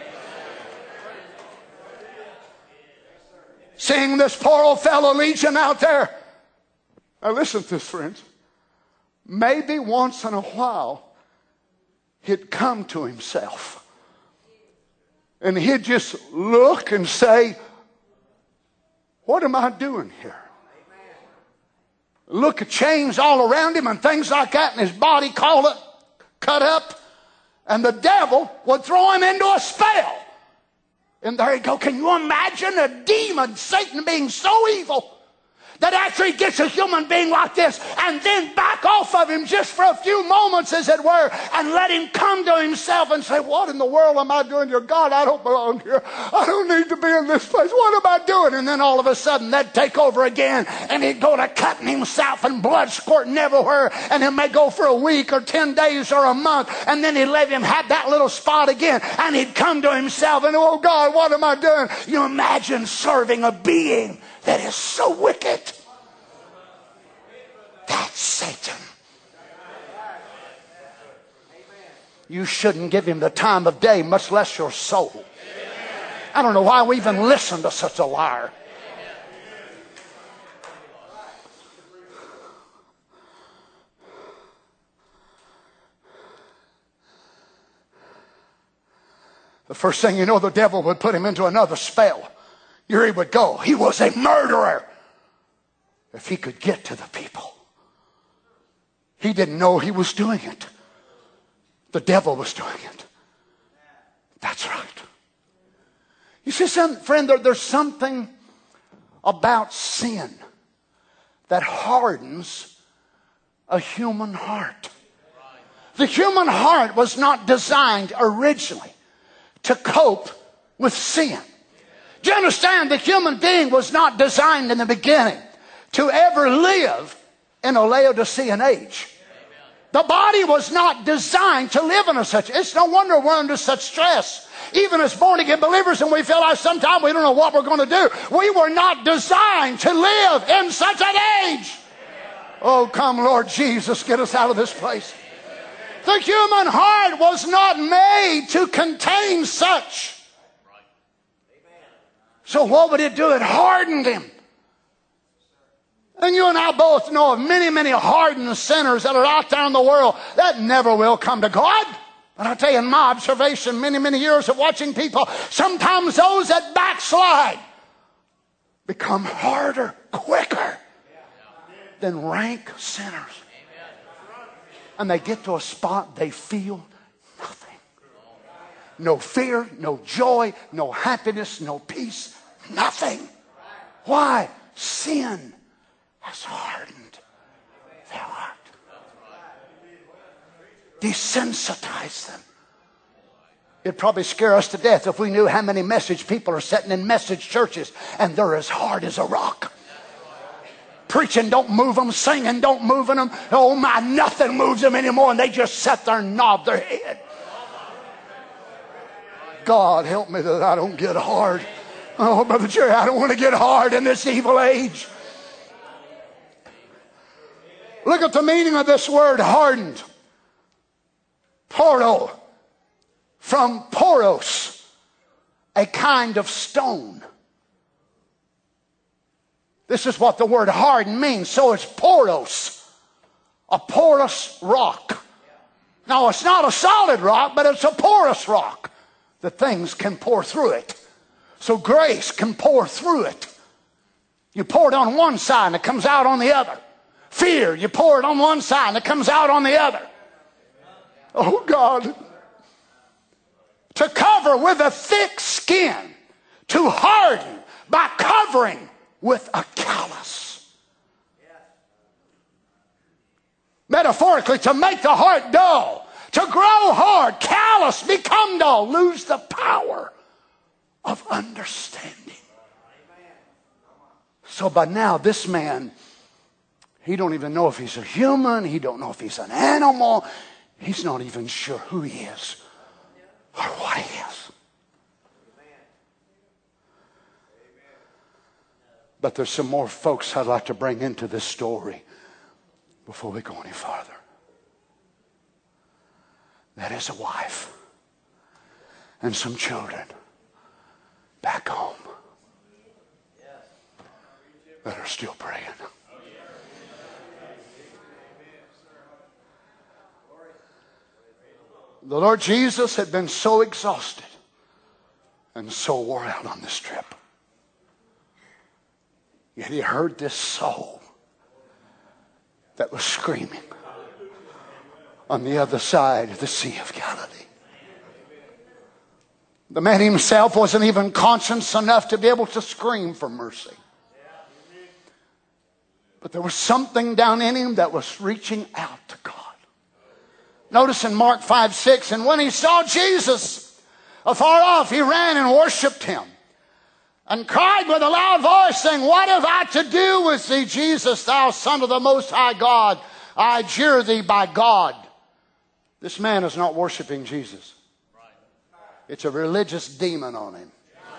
G: Seeing this poor old fellow Legion out there. Now listen to this, friends. Maybe once in a while, he'd come to himself. And he'd just look and say, what am I doing here? Look at chains all around him and things like that, and his body called it, cut up. And the devil would throw him into a spell. And there he'd go. Can you imagine a demon, Satan, being so evil that actually gets a human being like this and then back off of him just for a few moments, as it were, and let him come to himself and say, what in the world am I doing here? God, I don't belong here. I don't need to be in this place. What am I doing? And then all of a sudden they'd take over again, and he'd go to cutting himself and blood squirting everywhere, and it may go for a week or ten days or a month, and then he'd let him have that little spot again, and he'd come to himself and, oh God, what am I doing? You imagine serving a being that is so wicked. That's Satan. You shouldn't give him the time of day, much less your soul. I don't know why we even listen to such a liar. The first thing you know, the devil would put him into another spell. Here he would go. He was a murderer. If he could get to the people. He didn't know he was doing it. The devil was doing it. That's right. You see, some, friend, there, there's something about sin that hardens a human heart. The human heart was not designed originally to cope with sin. Do you understand? The human being was not designed in the beginning to ever live in a Laodicean age. The body was not designed to live in a such. It's no wonder we're under such stress. Even as born again believers, and we feel like sometimes we don't know what we're going to do. We were not designed to live in such an age. Oh, come Lord Jesus, get us out of this place. The human heart was not made to contain such. So what would it do? It hardened him. And you and I both know of many, many hardened sinners that are out there in the world that never will come to God. And I tell you, in my observation, many, many years of watching people, sometimes those that backslide become harder, quicker than rank sinners. And they get to a spot they feel nothing. No fear, no joy, no happiness, no peace, nothing. Why? Sin has hardened their heart. Desensitized them. It'd probably scare us to death if we knew how many message people are sitting in message churches and they're as hard as a rock. Preaching don't move them, singing don't move them. Oh my, nothing moves them anymore, and they just sit there and nod their head. God help me that I don't get hard. Oh, Brother Jerry, I don't want to get hard in this evil age. Look at the meaning of this word, hardened. Poro, from poros, a kind of stone. This is what the word hardened means. So it's poros, a porous rock. Now, it's not a solid rock, but it's a porous rock. The things can pour through it. So grace can pour through it. You pour it on one side and it comes out on the other. Fear, you pour it on one side and it comes out on the other. Oh God. To cover with a thick skin. To harden by covering with a callus. Metaphorically, to make the heart dull. To grow hard, callous, become dull, lose the power of understanding. So by now, this man, he don't even know if he's a human. He don't know if he's an animal. He's not even sure who he is or what he is. But there's some more folks I'd like to bring into this story before we go any farther. That is a wife and some children back home that are still praying. The Lord Jesus had been so exhausted and so wore out on this trip. Yet he heard this soul that was screaming on the other side of the Sea of Galilee. The man himself wasn't even conscious enough to be able to scream for mercy. But there was something down in him that was reaching out to God. Notice in Mark five six, and when he saw Jesus afar off, he ran and worshipped him and cried with a loud voice, saying, what have I to do with thee, Jesus, thou Son of the Most High God? I adjure thee by God. This man is not worshiping Jesus. It's a religious demon on him.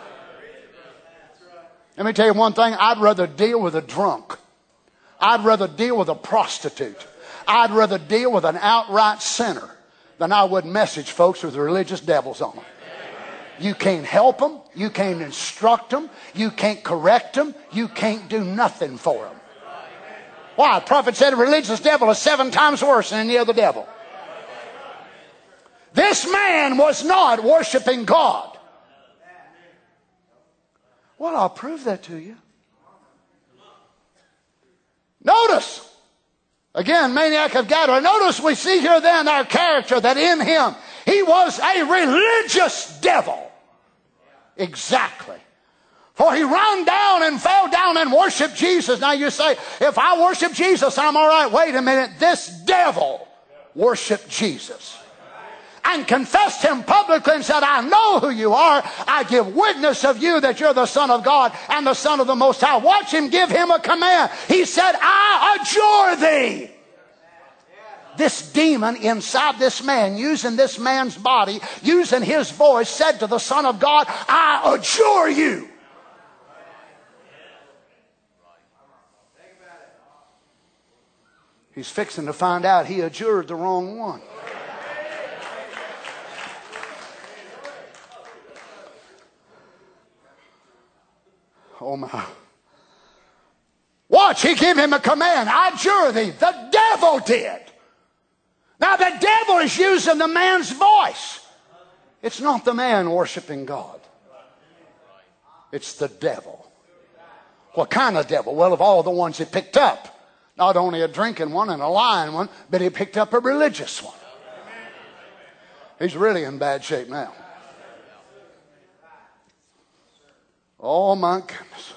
G: Let me tell you one thing. I'd rather deal with a drunk. I'd rather deal with a prostitute. I'd rather deal with an outright sinner than I would message folks with religious devils on them. You can't help them. You can't instruct them. You can't correct them. You can't do nothing for them. Why? The prophet said a religious devil is seven times worse than any other devil. This man was not worshiping God. Well, I'll prove that to you. Notice, again, maniac of Gadara. Notice we see here then our character that in him, he was a religious devil. Exactly. For he ran down and fell down and worshiped Jesus. Now you say, if I worship Jesus, I'm all right. Wait a minute. This devil worshiped Jesus and confessed him publicly and said, I know who you are. I give witness of you that you're the Son of God and the Son of the Most High. Watch him give him a command. He said, I adjure thee. This demon inside this man, using this man's body, using his voice, said to the Son of God, I adjure you. He's fixing to find out he adjured the wrong one. Oh my. Watch, he gave him a command. I adjure thee. The devil did. Now the devil is using the man's voice. It's not the man worshiping God. It's the devil. What kind of devil? Well, of all the ones he picked up. Not only a drinking one and a lying one, but he picked up a religious one. He's really in bad shape now. Oh my goodness.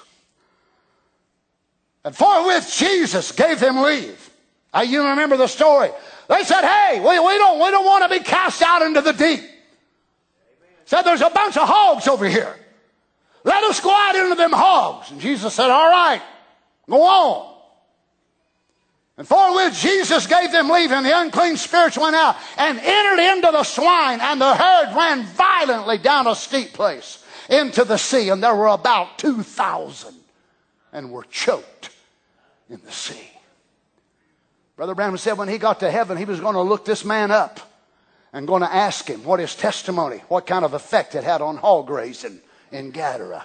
G: And forthwith Jesus gave them leave. Now you remember the story. They said, hey, we, we don't, we don't want to be cast out into the deep. Said, there's a bunch of hogs over here. Let us go out into them hogs. And Jesus said, all right, go on. And forthwith Jesus gave them leave, and the unclean spirits went out and entered into the swine, and the herd ran violently down a steep place into the sea, and there were about two thousand and were choked in the sea. Brother Branham said when he got to heaven, he was going to look this man up and going to ask him what his testimony, what kind of effect it had on hog raising in Gadara.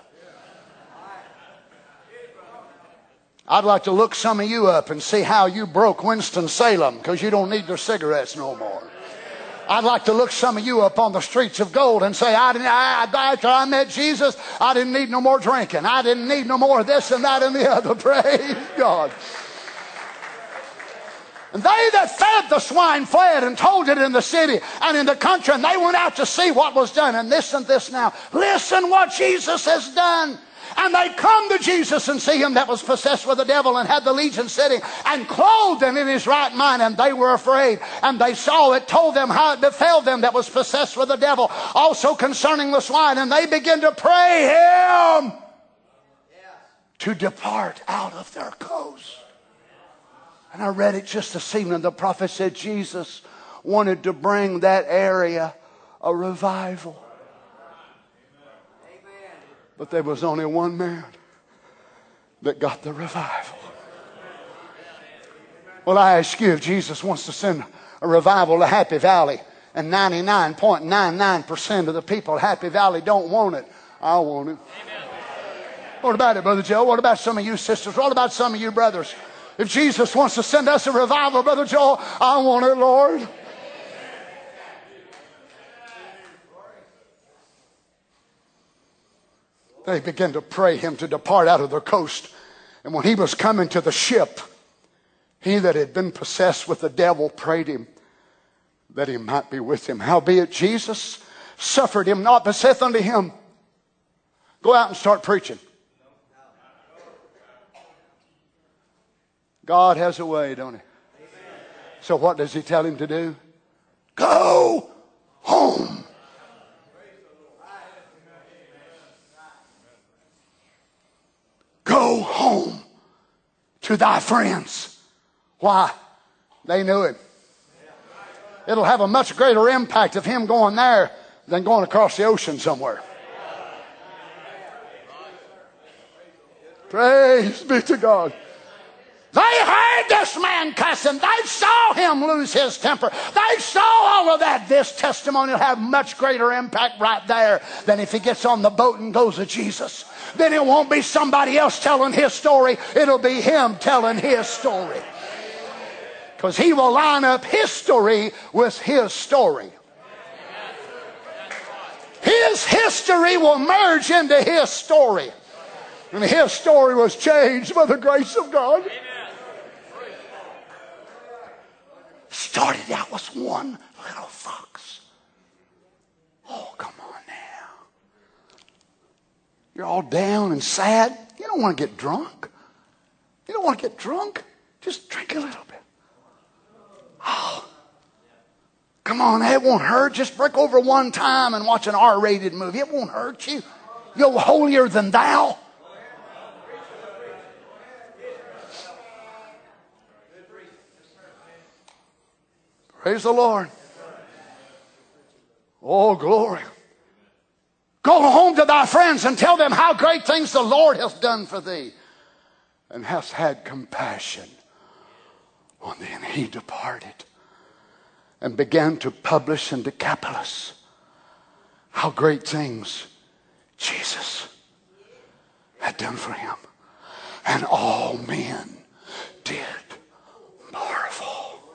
G: I'd like to look some of you up and see how you broke Winston-Salem, because you don't need their cigarettes no more. I'd like to look some of you up on the streets of gold and say, I didn't, I, after I met Jesus, I didn't need no more drinking. I didn't need no more of this and that and the other. Praise God. And they that fed the swine fled and told it in the city and in the country, and they went out to see what was done. And listen this now. Listen what Jesus has done. And they come to Jesus and see him that was possessed with the devil and had the legion sitting and clothed him in his right mind. And they were afraid. And they saw it, told them how it befell them that was possessed with the devil. Also concerning the swine. And they began to pray him to depart out of their coast. And I read it just this evening. The prophet said Jesus wanted to bring that area a revival. But there was only one man that got the revival. Well, I ask you, if Jesus wants to send a revival to Happy Valley, and ninety-nine point nine nine percent of the people at Happy Valley don't want it, I want it. What about it, Brother Joe? What about some of you sisters? What about some of you brothers? If Jesus wants to send us a revival, Brother Joe, I want it, Lord. They began to pray him to depart out of their coast. And when he was coming to the ship, he that had been possessed with the devil prayed him that he might be with him. Howbeit Jesus suffered him not, but saith unto him, go out and start preaching. God has a way, don't he? So what does he tell him to do? Go home. Go home to thy friends. Why? They knew him. It'll have a much greater impact of him going there than going across the ocean somewhere. Praise be to God. They heard this man cussing. They saw him lose his temper. They saw all of that. This testimony will have much greater impact right there than if he gets on the boat and goes to Jesus. Then it won't be somebody else telling his story. It'll be him telling his story. Because he will line up his story with his story. His history will merge into his story. And his story was changed by the grace of God. Started out with one little fox. Oh, come on now. You're all down and sad. You don't want to get drunk. You don't want to get drunk. Just drink a little bit. Oh, come on, it won't hurt. Just break over one time and watch an R-rated movie. It won't hurt you. You're holier than thou. Praise the Lord. Oh, glory. Go home to thy friends and tell them how great things the Lord has done for thee and hast had compassion on thee. And he departed and began to publish in Decapolis how great things Jesus had done for him. And all men did marvel.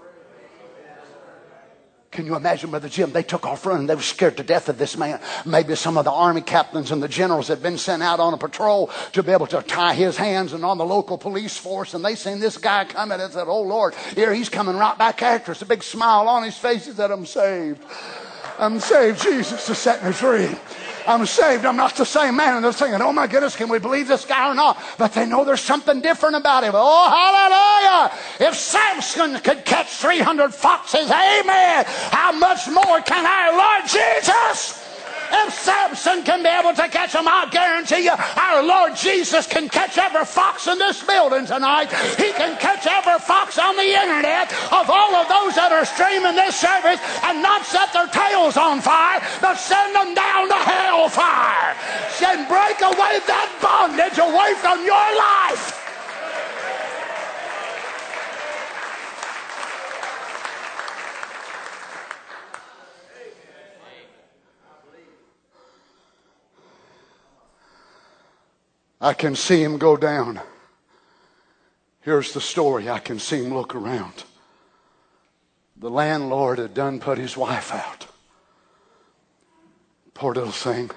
G: Can you imagine, Brother Jim? They took off running. They were scared to death of this man. Maybe some of the army captains and the generals had been sent out on a patrol to be able to tie his hands, and on the local police force. And they seen this guy coming and said, oh, Lord, here he's coming right back after us. A big smile on his face. He said, I'm saved. I'm saved. Jesus has set me free. I'm saved. I'm not the same man. And they're thinking, oh my goodness, can we believe this guy or not? But they know there's something different about him. Oh, hallelujah. If Samson could catch three hundred foxes, amen, how much more can our Lord Jesus? If Samson can be able to catch them, I guarantee you our Lord Jesus can catch every fox in this building tonight. He can catch every fox on the internet of all of those that are streaming this service and not set their tails on fire, but send them down to hellfire. Send break away that bondage away from your life. I can see him go down. Here's the story. I can see him look around. The landlord had done put his wife out. Poor little thing.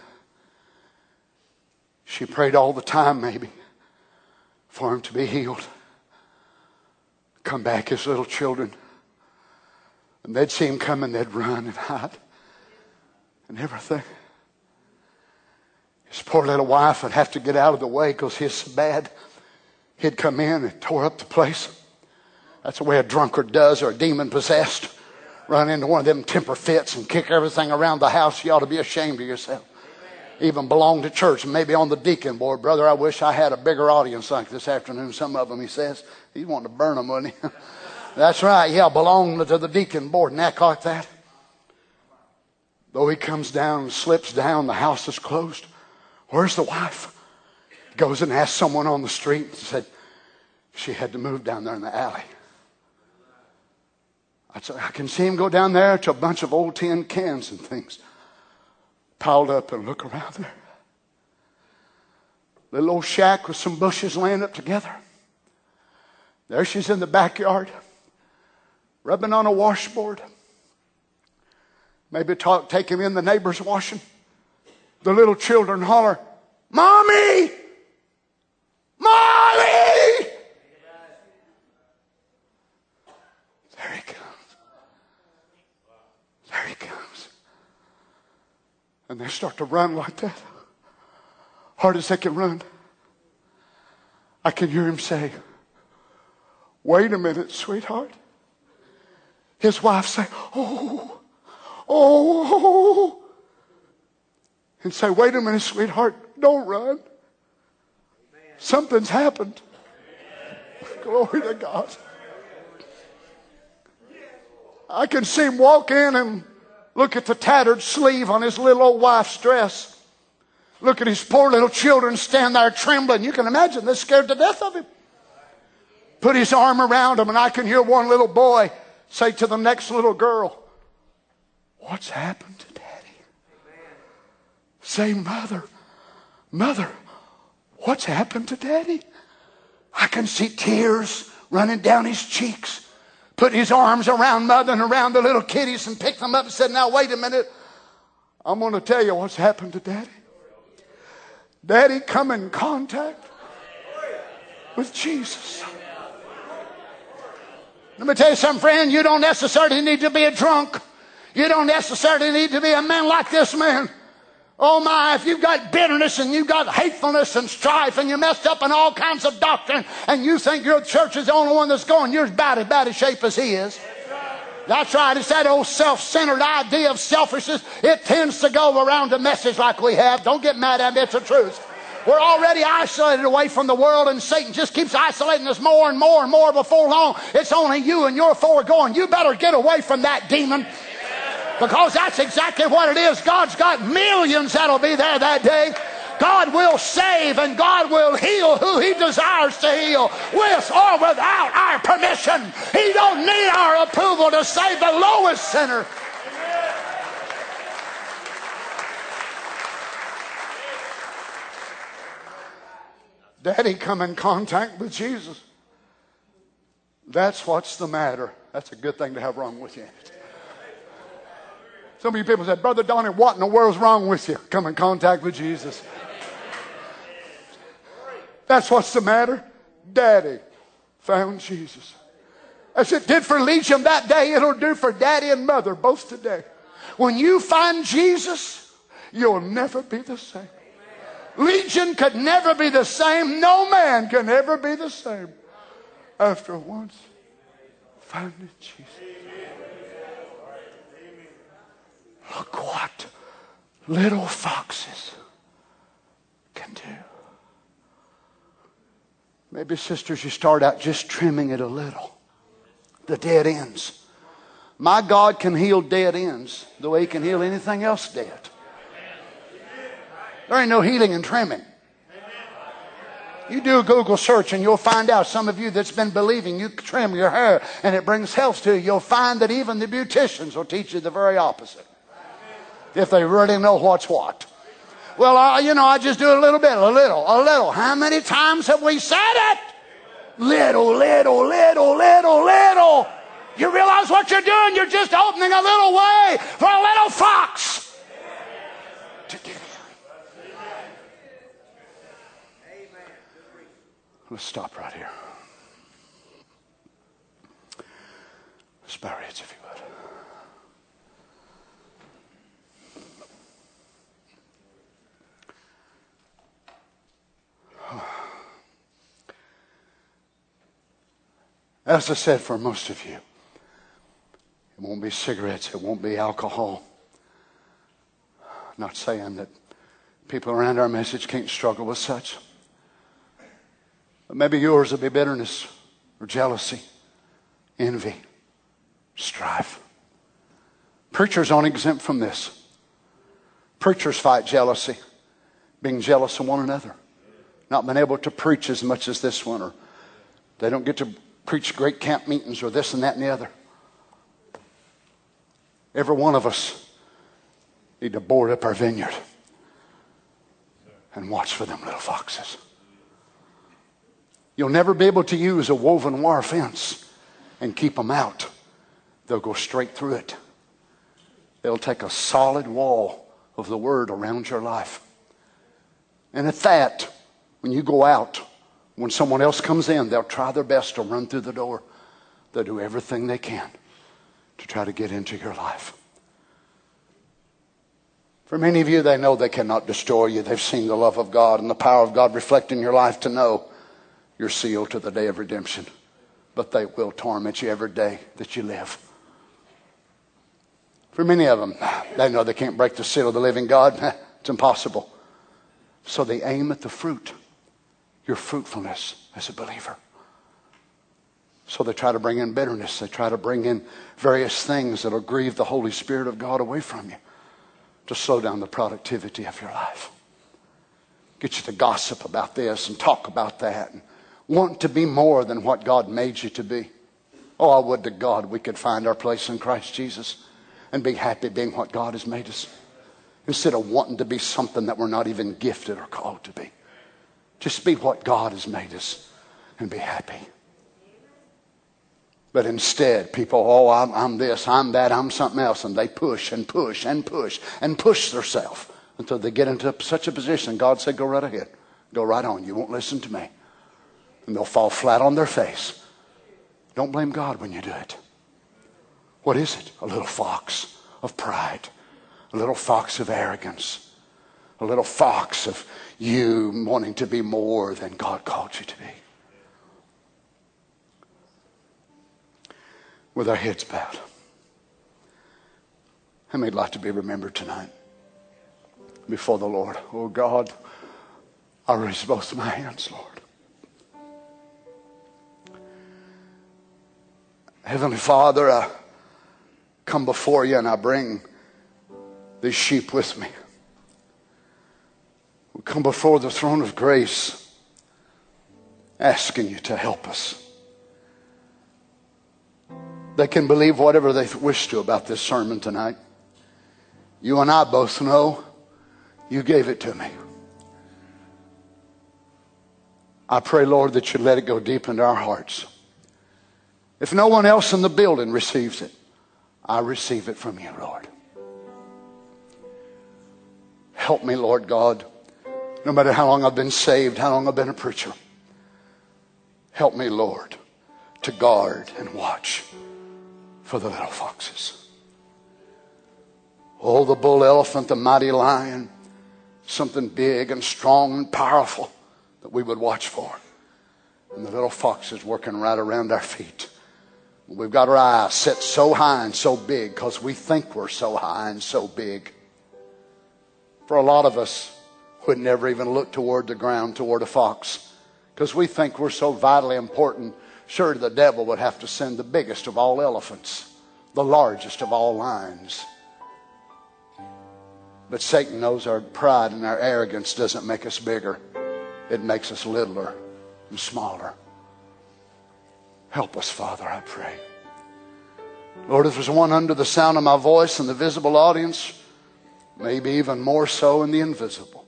G: She prayed all the time, maybe, for him to be healed. come back, his little children. And they'd see him coming, they'd run and hide and everything. His poor little wife would have to get out of the way because he's so bad. He'd come in and tore up the place. That's the way a drunkard does, or a demon possessed. Run into one of them temper fits and kick everything around the house. You ought to be ashamed of yourself. Even belong to church and maybe on the deacon board. Brother, I wish I had a bigger audience like this afternoon. Some of them, he says. He's wanting to burn them, wouldn't he? That's right. Yeah, belong to the deacon board and act like that. Though he comes down and slips down, the house is closed. Where's the wife? Goes and asks someone on the street and said she had to move down there in the alley. I said, I can see him go down there to a bunch of old tin cans and things piled up, and look around there. Little old shack with some bushes laying up together. There she's in the backyard, rubbing on a washboard. Maybe talk, take him in the neighbor's washing. The little children holler, Mommy! Mommy! There he comes. There he comes. And they start to run like that. Hard as they can run. I can hear him say, wait a minute, sweetheart. His wife say, oh, oh. And say, wait a minute, sweetheart, don't run. Something's happened. Glory to God. I can see him walk in and look at the tattered sleeve on his little old wife's dress. Look at his poor little children stand there trembling. You can imagine they're scared to death of him. Put his arm around him, and I can hear one little boy say to the next little girl, what's happened to Daddy? Say, Mother, Mother, what's happened to Daddy? I can see tears running down his cheeks. Put his arms around Mother and around the little kiddies and picked them up and said, now wait a minute. I'm going to tell you what's happened to Daddy. Daddy come in contact with Jesus. Let me tell you something, friend. You don't necessarily need to be a drunk. You don't necessarily need to be a man like this man. Oh my, if you've got bitterness and you've got hatefulness and strife and you're messed up in all kinds of doctrine and you think your church is the only one that's going, you're about as bad a shape as he is. That's right. It's that old self-centered idea of selfishness. It tends to go around a message like we have. Don't get mad at me. It's the truth. We're already isolated away from the world, and Satan just keeps isolating us more and more and more. Before long, it's only you and your four going, you better get away from that demon. Because that's exactly what it is. God's got millions that'll be there that day. God will save and God will heal who he desires to heal, with or without our permission. He don't need our approval to save the lowest sinner. Daddy come in contact with Jesus. That's what's the matter. That's a good thing to have wrong with you. Some of you people said, Brother Donnie, what in the world's wrong with you? Come in contact with Jesus. That's what's the matter. Daddy found Jesus. As it did for Legion that day, it'll do for Daddy and Mother both today. When you find Jesus, you'll never be the same. Legion could never be the same. No man can ever be the same after once finding Jesus. Look what little foxes can do. Maybe, sisters, you start out just trimming it a little. The dead ends. My God can heal dead ends the way he can heal anything else dead. There ain't no healing and trimming. You do a Google search and you'll find out, some of you that's been believing, you trim your hair and it brings health to you. You'll find that even the beauticians will teach you the very opposite. If they really know what's what. Well, uh, you know, I just do a little bit, a little, a little. How many times have we said it? Little, little, little, little, little. You realize what you're doing? You're just opening a little way for a little fox to get in. Let's stop right here. Just bow your heads if you would. As I said, for most of you, it won't be cigarettes, it won't be alcohol. I'm not saying that people around our message can't struggle with such. But maybe yours will be bitterness or jealousy, envy, strife. Preachers aren't exempt from this. Preachers fight jealousy, being jealous of one another. Not being able to preach as much as this one, or they don't get to preach great camp meetings or this and that and the other. Every one of us need to board up our vineyard and watch for them little foxes. You'll never be able to use a woven wire fence and keep them out. They'll go straight through it. They'll take a solid wall of the Word around your life. And at that, when you go out, when someone else comes in, they'll try their best to run through the door. They'll do everything they can to try to get into your life. For many of you, they know they cannot destroy you. They've seen the love of God and the power of God reflect in your life to know you're sealed to the day of redemption. But they will torment you every day that you live. For many of them, they know they can't break the seal of the living God. It's impossible. So they aim at the fruit. Your fruitfulness as a believer. So they try to bring in bitterness. They try to bring in various things that will grieve the Holy Spirit of God away from you to slow down the productivity of your life. Get you to gossip about this and talk about that and want to be more than what God made you to be. Oh, I would to God we could find our place in Christ Jesus and be happy being what God has made us, instead of wanting to be something that we're not even gifted or called to be. Just be what God has made us and be happy. But instead, people, oh, I'm, I'm this, I'm that, I'm something else. And they push and push and push and push themselves until they get into such a position. God said, go right ahead. Go right on. You won't listen to me. And they'll fall flat on their face. Don't blame God when you do it. What is it? A little fox of pride. A little fox of arrogance. A little fox of you wanting to be more than God called you to be. With our heads bowed. How many'd like to be remembered tonight before the Lord? Oh God, I raise both my hands, Lord. Heavenly Father, I come before you and I bring these sheep with me. We come before the throne of grace, asking you to help us. They can believe whatever they wish to about this sermon tonight. You and I both know you gave it to me. I pray, Lord, that you let it go deep into our hearts. If no one else in the building receives it, I receive it from you, Lord. Help me, Lord God. No matter how long I've been saved, how long I've been a preacher. Help me, Lord, to guard and watch for the little foxes. Oh, the bull elephant, the mighty lion, something big and strong and powerful that we would watch for. And the little foxes working right around our feet. We've got our eyes set so high and so big because we think we're so high and so big. For a lot of us, would never even look toward the ground, toward a fox, because we think we're so vitally important. Sure, the devil would have to send the biggest of all elephants, the largest of all lions. But Satan knows our pride and our arrogance doesn't make us bigger. It makes us littler and smaller. Help us, Father, I pray. Lord, if there's one under the sound of my voice in the visible audience, maybe even more so in the invisible.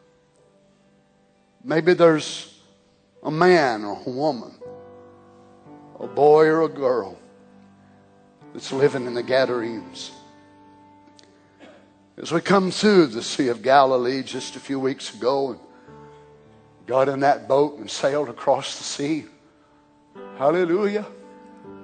G: Maybe there's a man or a woman, a boy or a girl that's living in the Gadarenes. As we come through the Sea of Galilee just a few weeks ago and got in that boat and sailed across the sea. Hallelujah.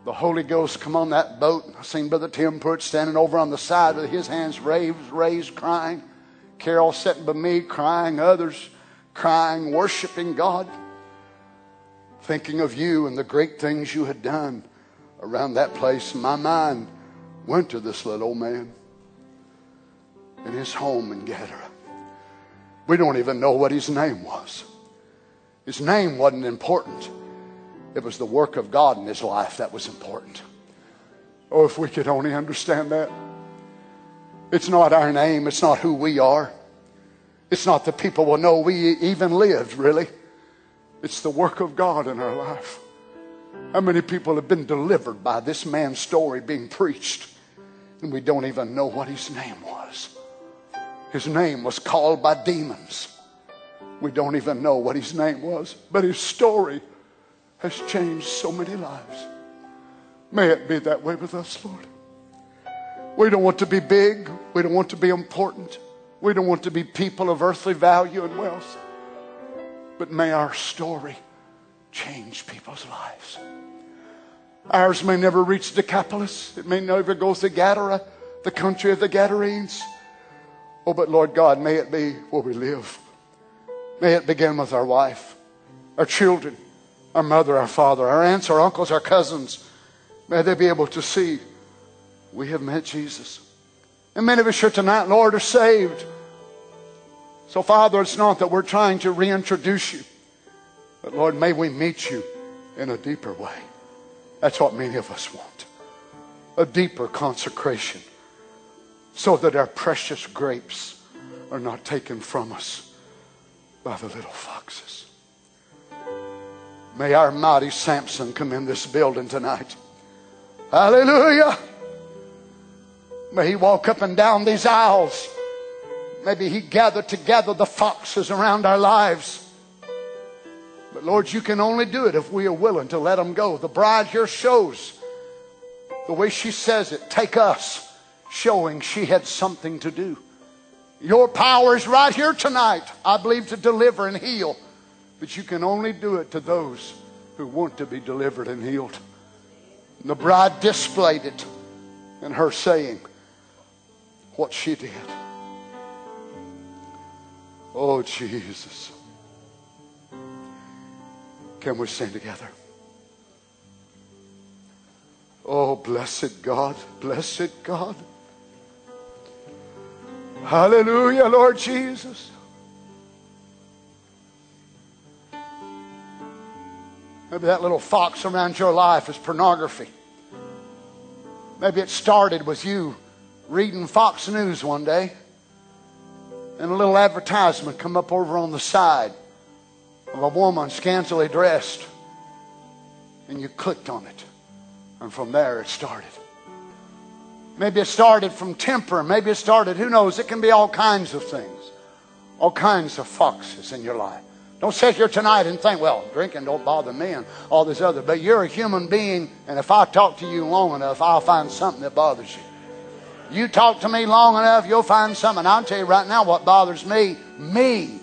G: The Holy Ghost come on that boat. I seen Brother Tim Pruitt standing over on the side with his hands raised, raised, crying. Carol sitting by me, crying. Others crying, worshiping God. Thinking of you and the great things you had done around that place. My mind went to this little old man in his home in Gadara. We don't even know what his name was. His name wasn't important. It was the work of God in his life that was important. Oh, if we could only understand that. It's not our name. It's not who we are. It's not the people will know we even lived, really. It's the work of God in our life. How many people have been delivered by this man's story being preached, and we don't even know what his name was? His name was called by demons. We don't even know what his name was, but his story has changed so many lives. May it be that way with us, Lord. We don't want to be big. We don't want to be important. We don't want to be people of earthly value and wealth. But may our story change people's lives. Ours may never reach Decapolis. It may never go to Gadara, the country of the Gadarenes. Oh, but Lord God, may it be where we live. May it begin with our wife, our children, our mother, our father, our aunts, our uncles, our cousins. May they be able to see we have met Jesus. And many of us here tonight, Lord, are saved. So, Father, it's not that we're trying to reintroduce you. But, Lord, may we meet you in a deeper way. That's what many of us want. A deeper consecration. So that our precious grapes are not taken from us by the little foxes. May our mighty Samson come in this building tonight. Hallelujah. May he walk up and down these aisles. Maybe he gathered together the foxes around our lives. But Lord, you can only do it if we are willing to let them go. The bride here shows the way she says it. Take us, showing she had something to do. Your power is right here tonight, I believe, to deliver and heal. But you can only do it to those who want to be delivered and healed. And the bride displayed it in her saying what she did. Oh, Jesus. Can we sing together? Oh, blessed God, blessed God. Hallelujah, Lord Jesus. Maybe that little fox around your life is pornography. Maybe it started with you reading Fox News one day, and a little advertisement come up over on the side of a woman scantily dressed, and you clicked on it, and from there it started. Maybe it started from temper. Maybe it started, who knows, it can be all kinds of things. All kinds of foxes in your life. Don't sit here tonight and think, well, drinking don't bother me and all this other. But you're a human being, and if I talk to you long enough, I'll find something that bothers you. You talk to me long enough, you'll find something. I'll tell you right now what bothers me. Me.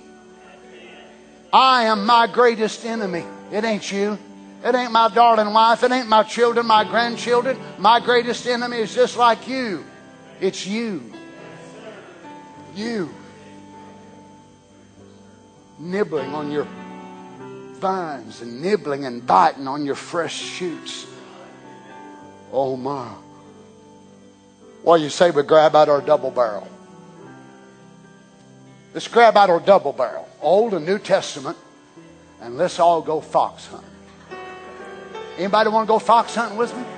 G: I am my greatest enemy. It ain't you. It ain't my darling wife. It ain't my children, my grandchildren. My greatest enemy is just like you. It's you. You. Nibbling on your vines and nibbling and biting on your fresh shoots. Oh my. Well, you say we grab out our double barrel. Let's grab out our double barrel, Old and New Testament, and let's all go fox hunting. Anybody want to go fox hunting with me?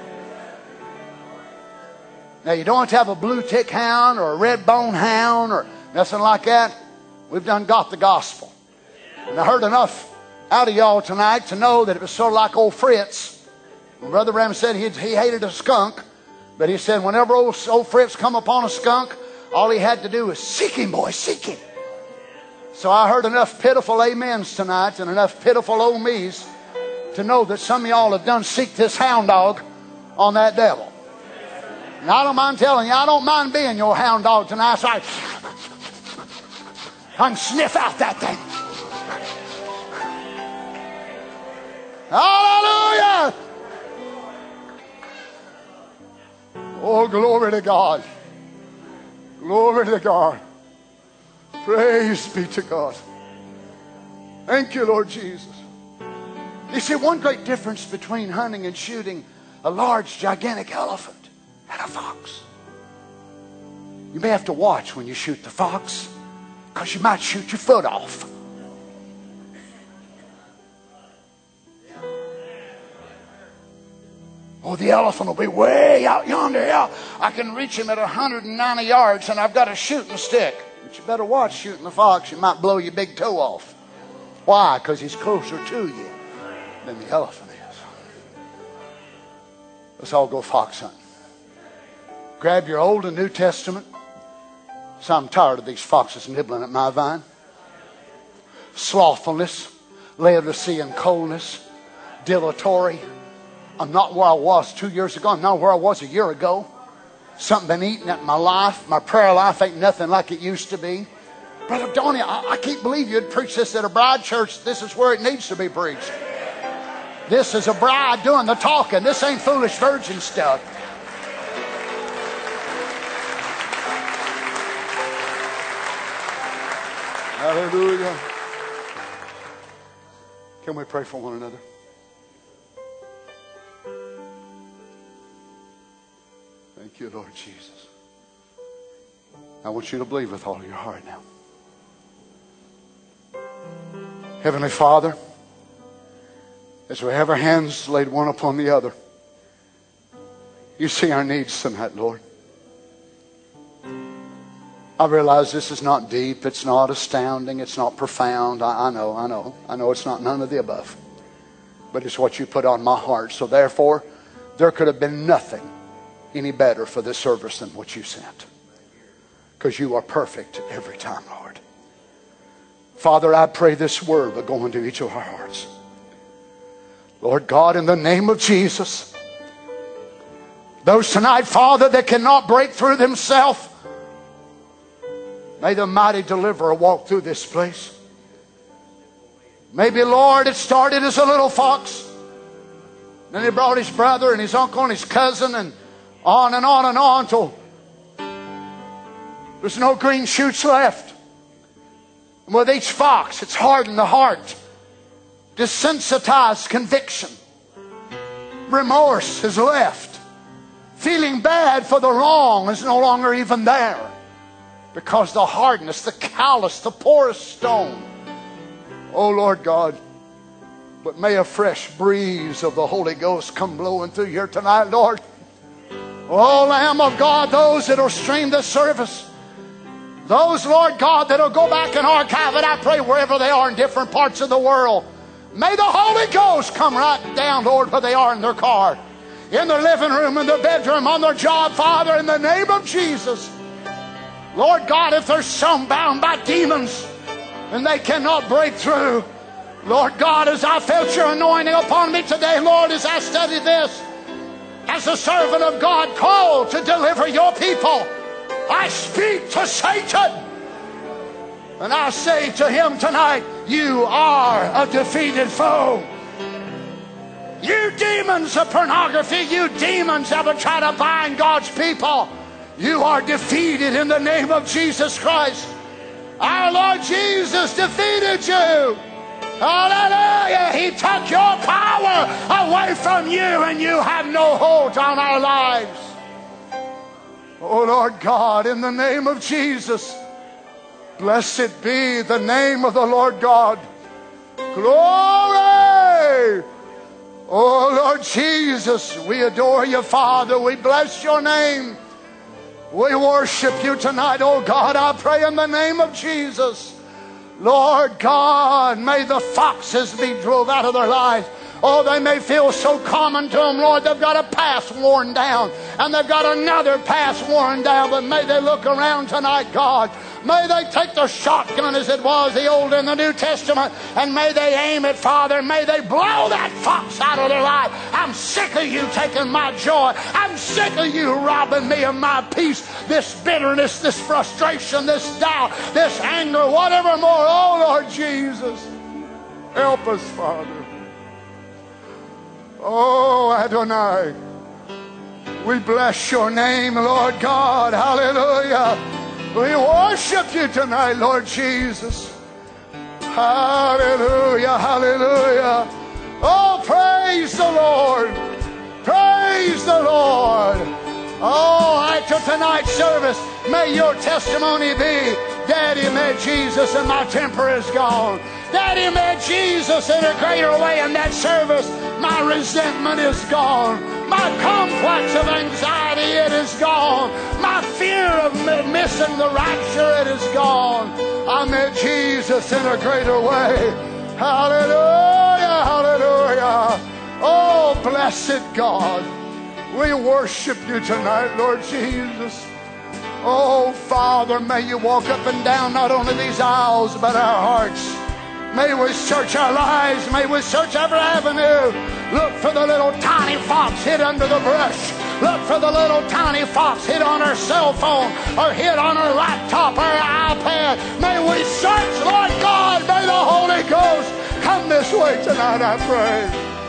G: Now, you don't have to have a blue tick hound or a red bone hound or nothing like that. We've done got the gospel. And I heard enough out of y'all tonight to know that it was sort of like old Fritz. When Brother Ram said he, he hated a skunk, but he said whenever old, old Fritz come upon a skunk, all he had to do was seek him, boy, seek him. So I heard enough pitiful amens tonight and enough pitiful oh me's to know that some of y'all have done seek this hound dog on that devil. And I don't mind telling you, I don't mind being your hound dog tonight. So I, I can sniff out that thing. Hallelujah! Oh, glory to God. Glory to God. Praise be to God. Thank you, Lord Jesus. You see, one great difference between hunting and shooting a large, gigantic elephant and a fox. You may have to watch when you shoot the fox, because you might shoot your foot off. Oh, the elephant will be way out yonder. Yeah, I can reach him at one hundred ninety yards, and I've got a shooting stick. But you better watch shooting the fox. You might blow your big toe off. Why? Because he's closer to you than the elephant is. Let's all go fox hunting. Grab your Old and New Testament. So I'm tired of these foxes nibbling at my vine. Slothfulness, Laodicean coldness, dilatory. I'm not where I was two years ago. I'm not where I was a year ago. Something been eating at my life. My prayer life ain't nothing like it used to be. Brother Donnie, I, I can't believe you'd preach this at a bride church. This is where it needs to be preached. This is a bride doing the talking. This ain't foolish virgin stuff. Hallelujah. Can we pray for one another? Thank you, Lord Jesus. I want you to believe with all your heart now. Heavenly Father, as we have our hands laid one upon the other, you see our needs tonight, Lord. I realize this is not deep, it's not astounding, it's not profound. I, I know, I know, I know it's not none of the above. But it's what you put on my heart. So therefore, there could have been nothing any better for this service than what you sent. Because you are perfect every time, Lord. Father, I pray this word will go into each of our hearts. Lord God, in the name of Jesus, those tonight, Father, that cannot break through themselves, may the mighty deliverer walk through this place. Maybe, Lord, it started as a little fox. Then he brought his brother and his uncle and his cousin, and on and on and on till there's no green shoots left. And with each fox, it's hardened the heart. Desensitized conviction. Remorse is left. Feeling bad for the wrong is no longer even there. Because the hardness, the callous, the porous stone. Oh, Lord God, but may a fresh breeze of the Holy Ghost come blowing through here tonight, Lord. Oh, Lamb of God, those that will stream this service, those, Lord God, that will go back and archive it, I pray wherever they are in different parts of the world, may the Holy Ghost come right down, Lord, where they are in their car, in their living room, in their bedroom, on their job, Father, in the name of Jesus. Lord God, if there's some bound by demons and they cannot break through, Lord God, as I felt your anointing upon me today, Lord, as I study this, as a servant of God called to deliver your people, I speak to Satan. And I say to him tonight, you are a defeated foe. You demons of pornography, you demons that would try to bind God's people, you are defeated in the name of Jesus Christ. Our Lord Jesus defeated you. Hallelujah. He took your power away from you, and you have no hold on our lives. Oh, Lord God, in the name of Jesus, blessed be the name of the Lord God. Glory. Oh, Lord Jesus, we adore you, Father. We bless your name. We worship you tonight, oh God. I pray in the name of Jesus. Lord God, may the foxes be drove out of their lives. Oh, they may feel so common to them, Lord. They've got a path worn down, and they've got another path worn down. But may they look around tonight, God. May they take the shotgun as it was the Old and the New Testament, and may they aim it, Father. May they blow that fox out of their life. I'm sick of you taking my joy. I'm sick of you robbing me of my peace. This bitterness, this frustration, this doubt, this anger, whatever more. Oh, Lord Jesus, help us, Father. Oh, Adonai. We bless your name, Lord God. Hallelujah. We worship you tonight, Lord Jesus. Hallelujah, hallelujah. Oh, praise the Lord. Praise the Lord. Oh, after tonight's service, may your testimony be, Daddy met Jesus and my temper is gone. Daddy met Jesus in a greater way in that service. My resentment is gone. My complex of anxiety, it is gone. My fear of missing the rapture, it is gone. I met Jesus in a greater way. Hallelujah, hallelujah. Oh, blessed God. We worship you tonight, Lord Jesus. Oh, Father, may you walk up and down not only these aisles, but our hearts. May we search our lives. May we search every avenue. Look for the little tiny fox hid under the brush. Look for the little tiny fox hid on our cell phone or hid on our laptop or our iPad. May we search, Lord God. May the Holy Ghost come this way tonight, I pray.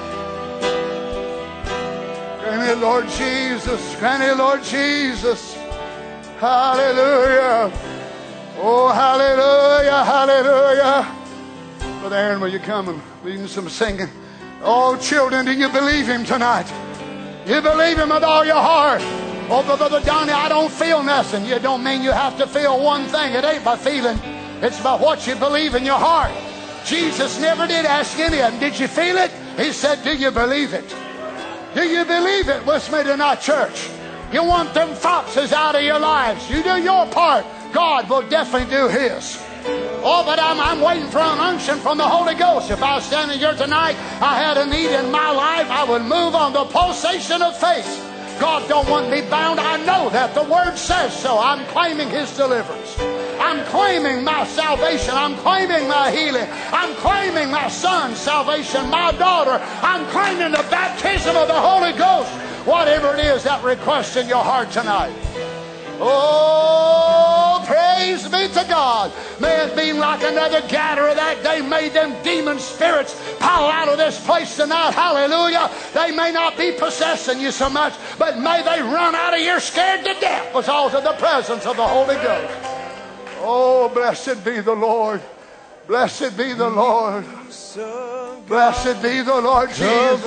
G: Grant it, Lord Jesus. Grant it, Lord Jesus. Hallelujah. Oh, hallelujah, hallelujah. Brother Aaron, will you come and lead some singing? Oh, children, do you believe him tonight? You believe him with all your heart. Oh, but Brother Donnie, I don't feel nothing. You don't mean you have to feel one thing. It ain't by feeling. It's about what you believe in your heart. Jesus never did ask any of them, did you feel it? He said, do you believe it? Do you believe it with me tonight, church? You want them foxes out of your lives. You do your part. God will definitely do his. Oh, but I'm, I'm waiting for an unction from the Holy Ghost. If I was standing here tonight, I had a need in my life, I would move on the pulsation of faith. God don't want me bound. I know that. The Word says so. I'm claiming his deliverance. I'm claiming my salvation. I'm claiming my healing. I'm claiming my son's salvation, my daughter. I'm claiming the baptism of the Holy Ghost. Whatever it is that request in your heart tonight. Oh, praise be to God. May it be like another gatherer that day made them demon spirits pile out of this place tonight. Hallelujah. They may not be possessing you so much, but may they run out of here scared to death because of the presence of the Holy Ghost. Oh, blessed be the Lord. Blessed be the Lord. Blessed be the Lord Jesus.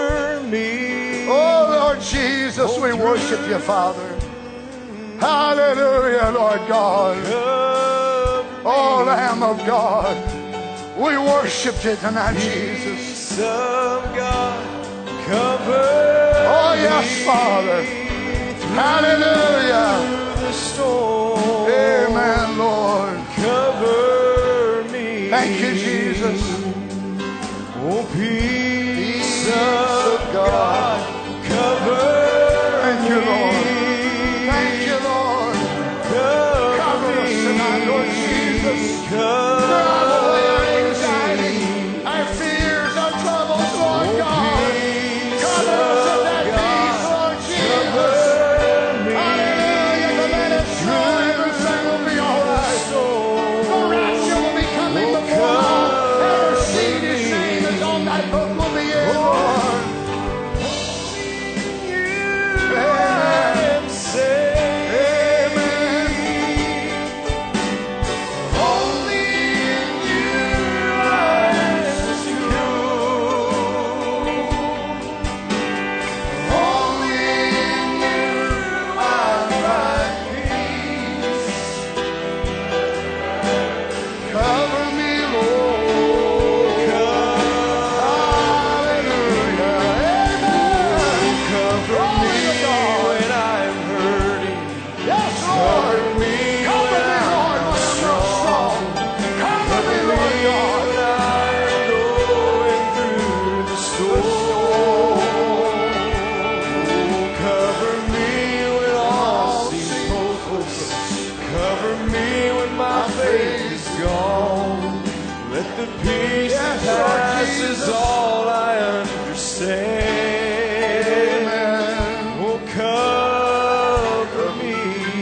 G: Oh, Lord Jesus, we worship you, Father. Hallelujah, Lord God. Oh, Lamb of God. We worship you tonight, Jesus. Oh, yes, Father. Hallelujah. Amen, Lord. Thank you, Jesus.
B: Oh, peace of God, cover
G: Thank you, Lord. Thank you, Lord. Cover us tonight, Lord Jesus. Drive away our anxiety, our fears, our troubles, Lord God. Cover us with that peace, Lord Jesus. Hallelujah. The man is true. Everything will be all right. The rapture will be coming before long. Every seed his name is on that book will be in, Lord. Amen. Amen. Only in you I'm secure. Only in you I find peace. Cover me, Lord. Hallelujah. Amen.
B: cover me when I'm hurting.
G: Yes, Lord.
B: Cover me
G: Cover
B: when
G: me,
B: I'm
G: Lord, when I'm not strong. Cover me, Lord God.
B: when I'm going through the storm. Oh, cover me when all seems hopeless. Cover me when my faith is gone. Let the peace that
G: Yes, Lord
B: passes
G: Jesus.
B: all I understand.
G: Amen.
B: Oh, cover me,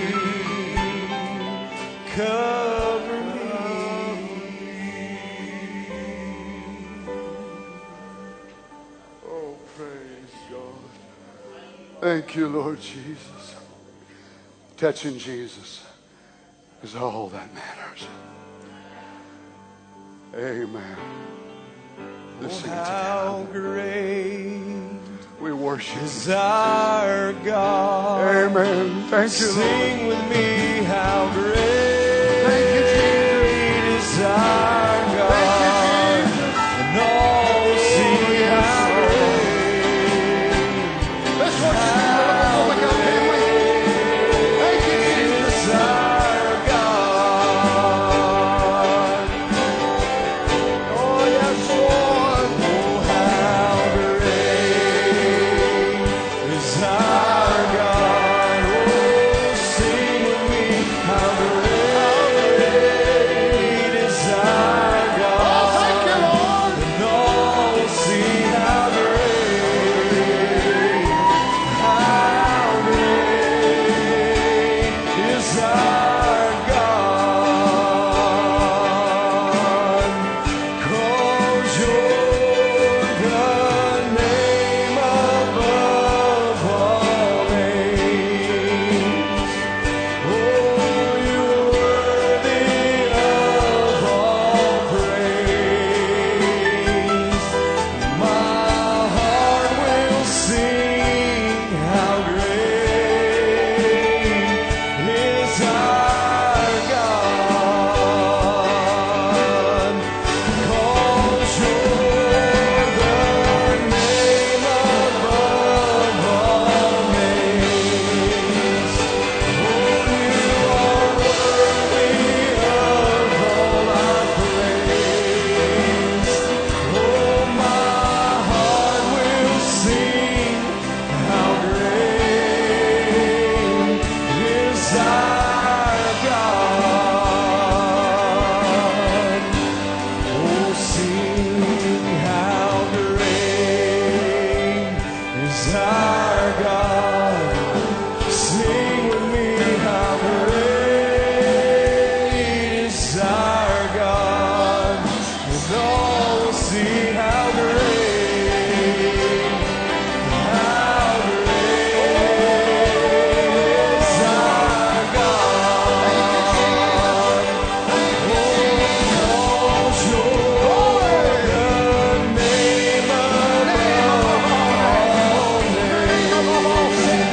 B: cover me.
G: Oh, praise God. Thank you, Lord Jesus. Touching Jesus is all that matters. Amen. Let's sing it
B: How
G: together.
B: great
G: We worship
B: is
G: you.
B: our God.
G: Amen. Thank you, Lord.
B: Sing with me, how great
G: Thank you, Jesus.
B: is our God.
G: Thank you, Jesus.
B: And all will see
G: yes,
B: how
G: Lord.
B: great,
G: Let's worship you for a little moment, God, can we? Thank you, Jesus.
B: is our God.
G: Oh, yes, Lord.
B: Oh, how great is our God. Oh, sing with me, how great is our God.
G: Oh, thank you, Lord.
B: And all will see how great, how great is our God. 'Cause you're the name above all names. Oh, you're worthy of all praise. My heart will sing how great is our God. 'Cause you're the name above all names. Oh, you are worthy of all our praise. Oh, my heart will sing how great is our God. Oh, sing how great is our God. Sing with me, how great is our God. And all will see how great, how great is our God. Cause you're the name above all names.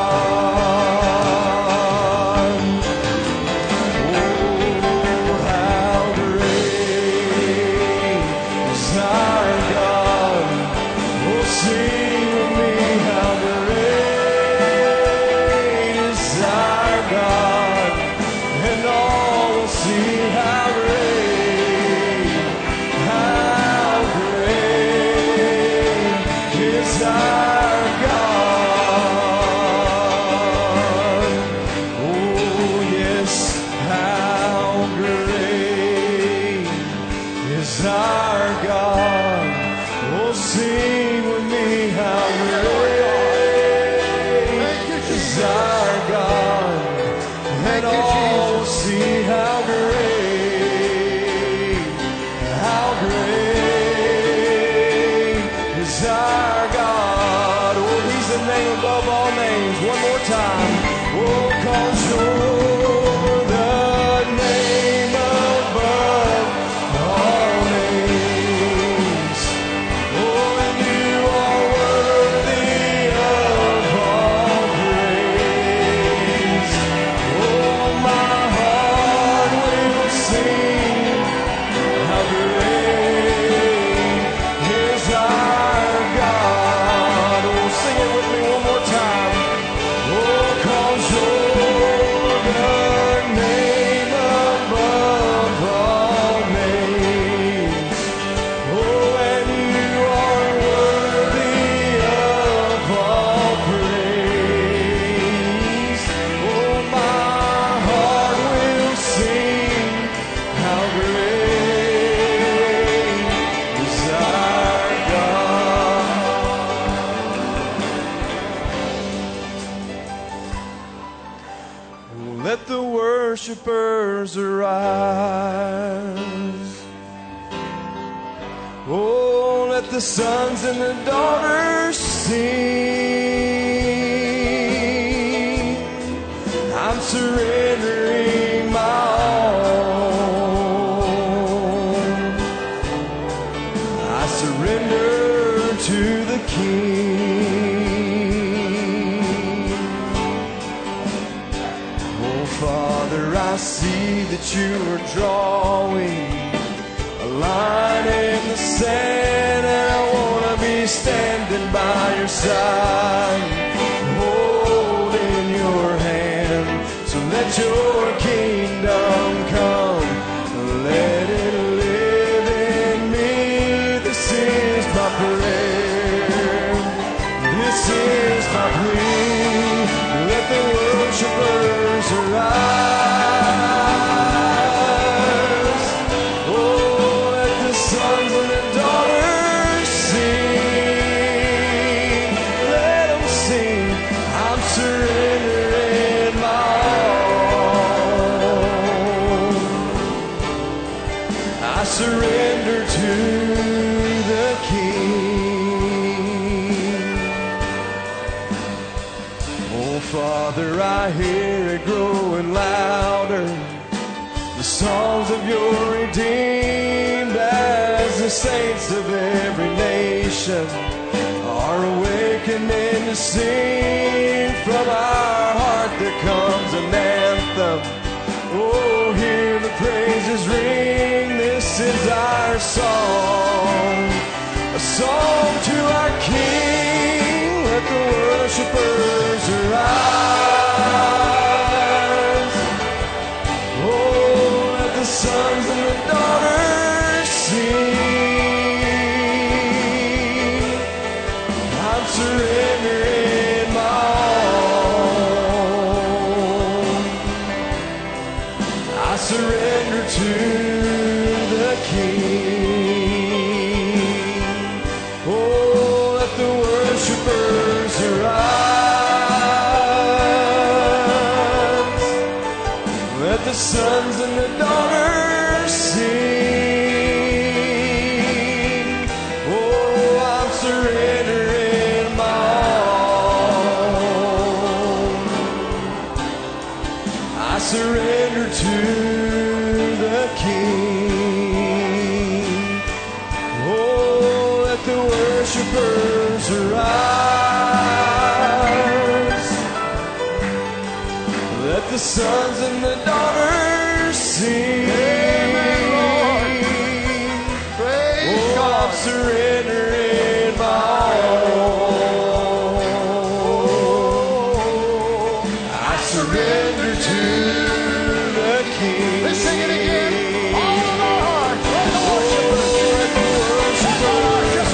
B: Oh, arise. Oh, let the sons and the daughters sing. I'm surrendering my all. I surrender to the King. Oh, Father, I see that you are drawing a line in the sand, and I want to be standing by your side, holding your hand. So let your kingdom come, let it live in me. This is my prayer, this is my plea. Let the worshipers arise. Oh, let the sons and the daughters sing. Let them sing. I'm surrendering my all. I surrender to the King. Oh, Father, I hear it growing louder, the songs of your redeemed, as the saints of every nation are awakening to sing. From our heart there comes an anthem. Oh, hear the praises ring. This is our song, a song to our King. Let the worshipers arise. Oh, let the sons and the daughters sing. I'm surrendering my all. I surrender to the King. Oh, let the worshipers arise. Let the sons and the daughters sing. Oh, I'm surrendering my all. I surrender to the King. Oh, let the worshipers arise. Let the sons and the daughters sing. Amen, Lord. Praise oh, God. I'm surrendering my all. I surrender to the King.
G: Let's sing it again. All of our hearts. Let the worshipers.
B: Let the worshipers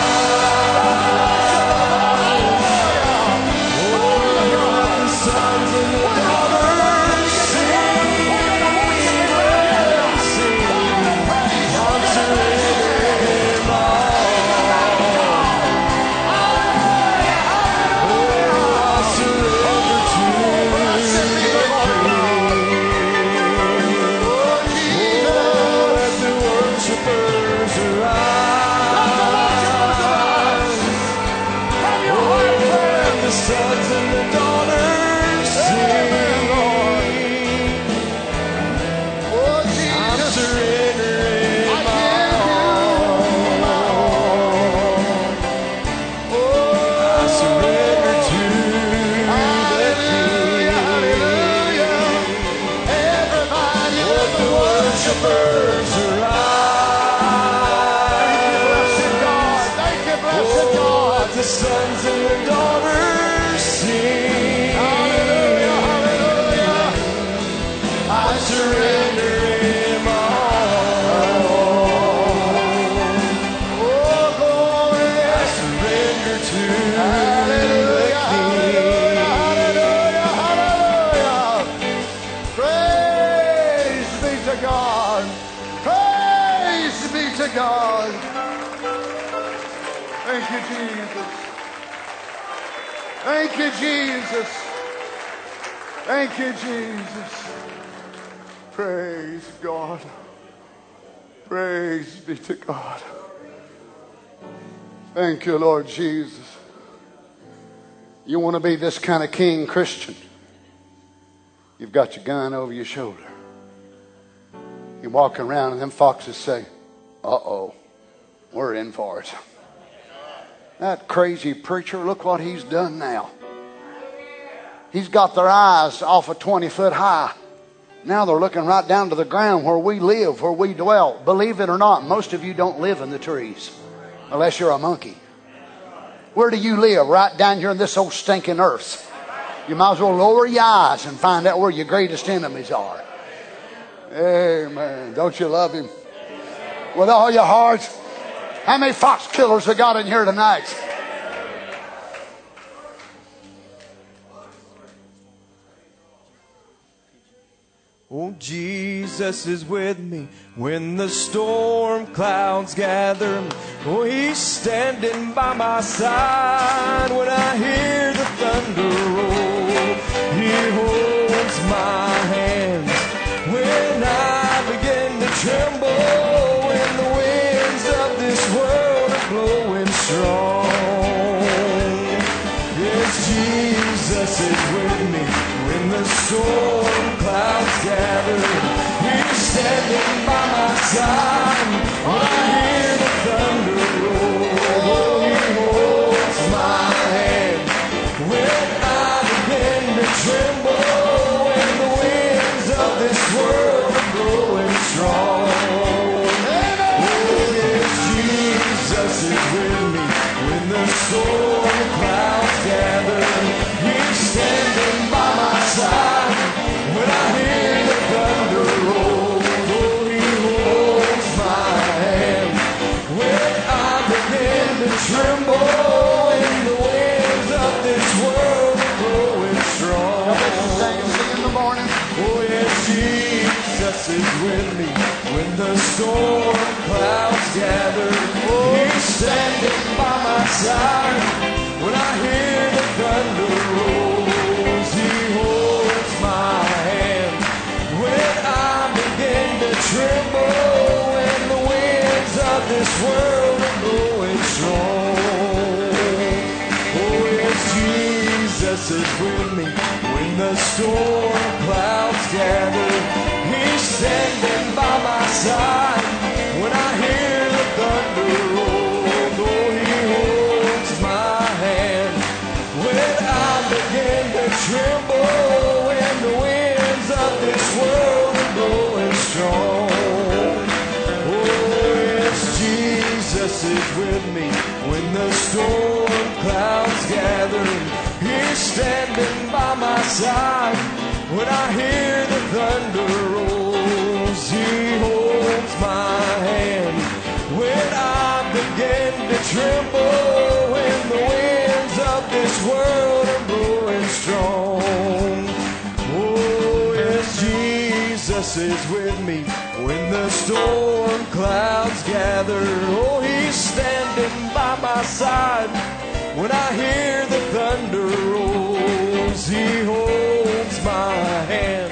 B: arise. Oh, let the sons and the daughters sing. Let them sing. I'm surrendering my all. Oh, I surrender to the King. Oh, let the worshipers arise. Oh, let the sons and the daughters sing. I'm surrendering my all. I surrender to the King. Let the worshipers arise. Oh, let the sons and the daughters sing. I'm surrendering my all. I surrender to the King.
G: Praise be to God. Praise be to God. Thank you, Jesus. Thank you, Jesus. Thank you, Jesus. Praise God. Praise be to God. Thank you, Lord Jesus. You want to be this kind of king Christian? You've got your gun over your shoulder. You walk around and them foxes say, uh-oh, we're in for it. That crazy preacher, look what he's done now. He's got their eyes off a twenty foot high. Now they're looking right down to the ground where we live, where we dwell. Believe it or not, most of you don't live in the trees unless you're a monkey. Where do you live? Right down here in this old stinking earth. You might as well lower your eyes and find out where your greatest enemies are. Amen. Don't you love him? With all your hearts. How many fox killers have got in here tonight?
B: Oh, Jesus is with me when the storm clouds gather. Oh, he's standing by my side when I hear the thunder roll. He holds my hands when I begin to tremble, when the winds of this world are blowing strong. Yes, Jesus is with me when the storm clouds gather. He's standing by my side when I hear the thunder roll. Oh, he holds my hand when I begin to tremble, when the winds of this world are blowing strong. Oh, yes, Jesus is with me when the storm clouds gather. He's standing by my side when I hear the thunder roll. Oh, he holds my hand when I begin to tremble, and the winds of this world are blowing strong.
G: In the morning.
B: Oh, yes, Jesus is with me when the storm clouds gather. He's standing by my side when I hear the thunder roll. He holds my hand when I begin to tremble, when the winds of this world are blowing strong. Oh, yes, Jesus is with me when the storm clouds gather. He's standing by my side when I hear the thunder roll. Oh, he holds my hand when I begin to tremble, when the winds of this world are blowing strong. Oh, yes, Jesus is with me when the storm clouds gather. He's standing by my side when I hear the thunder rolls. He holds my hand when I begin to tremble, when the winds of this world are blowing strong. Oh, yes, Jesus is with me when the storm clouds gather. Oh, he's standing by my side when I hear the thunder rolls. He holds my hand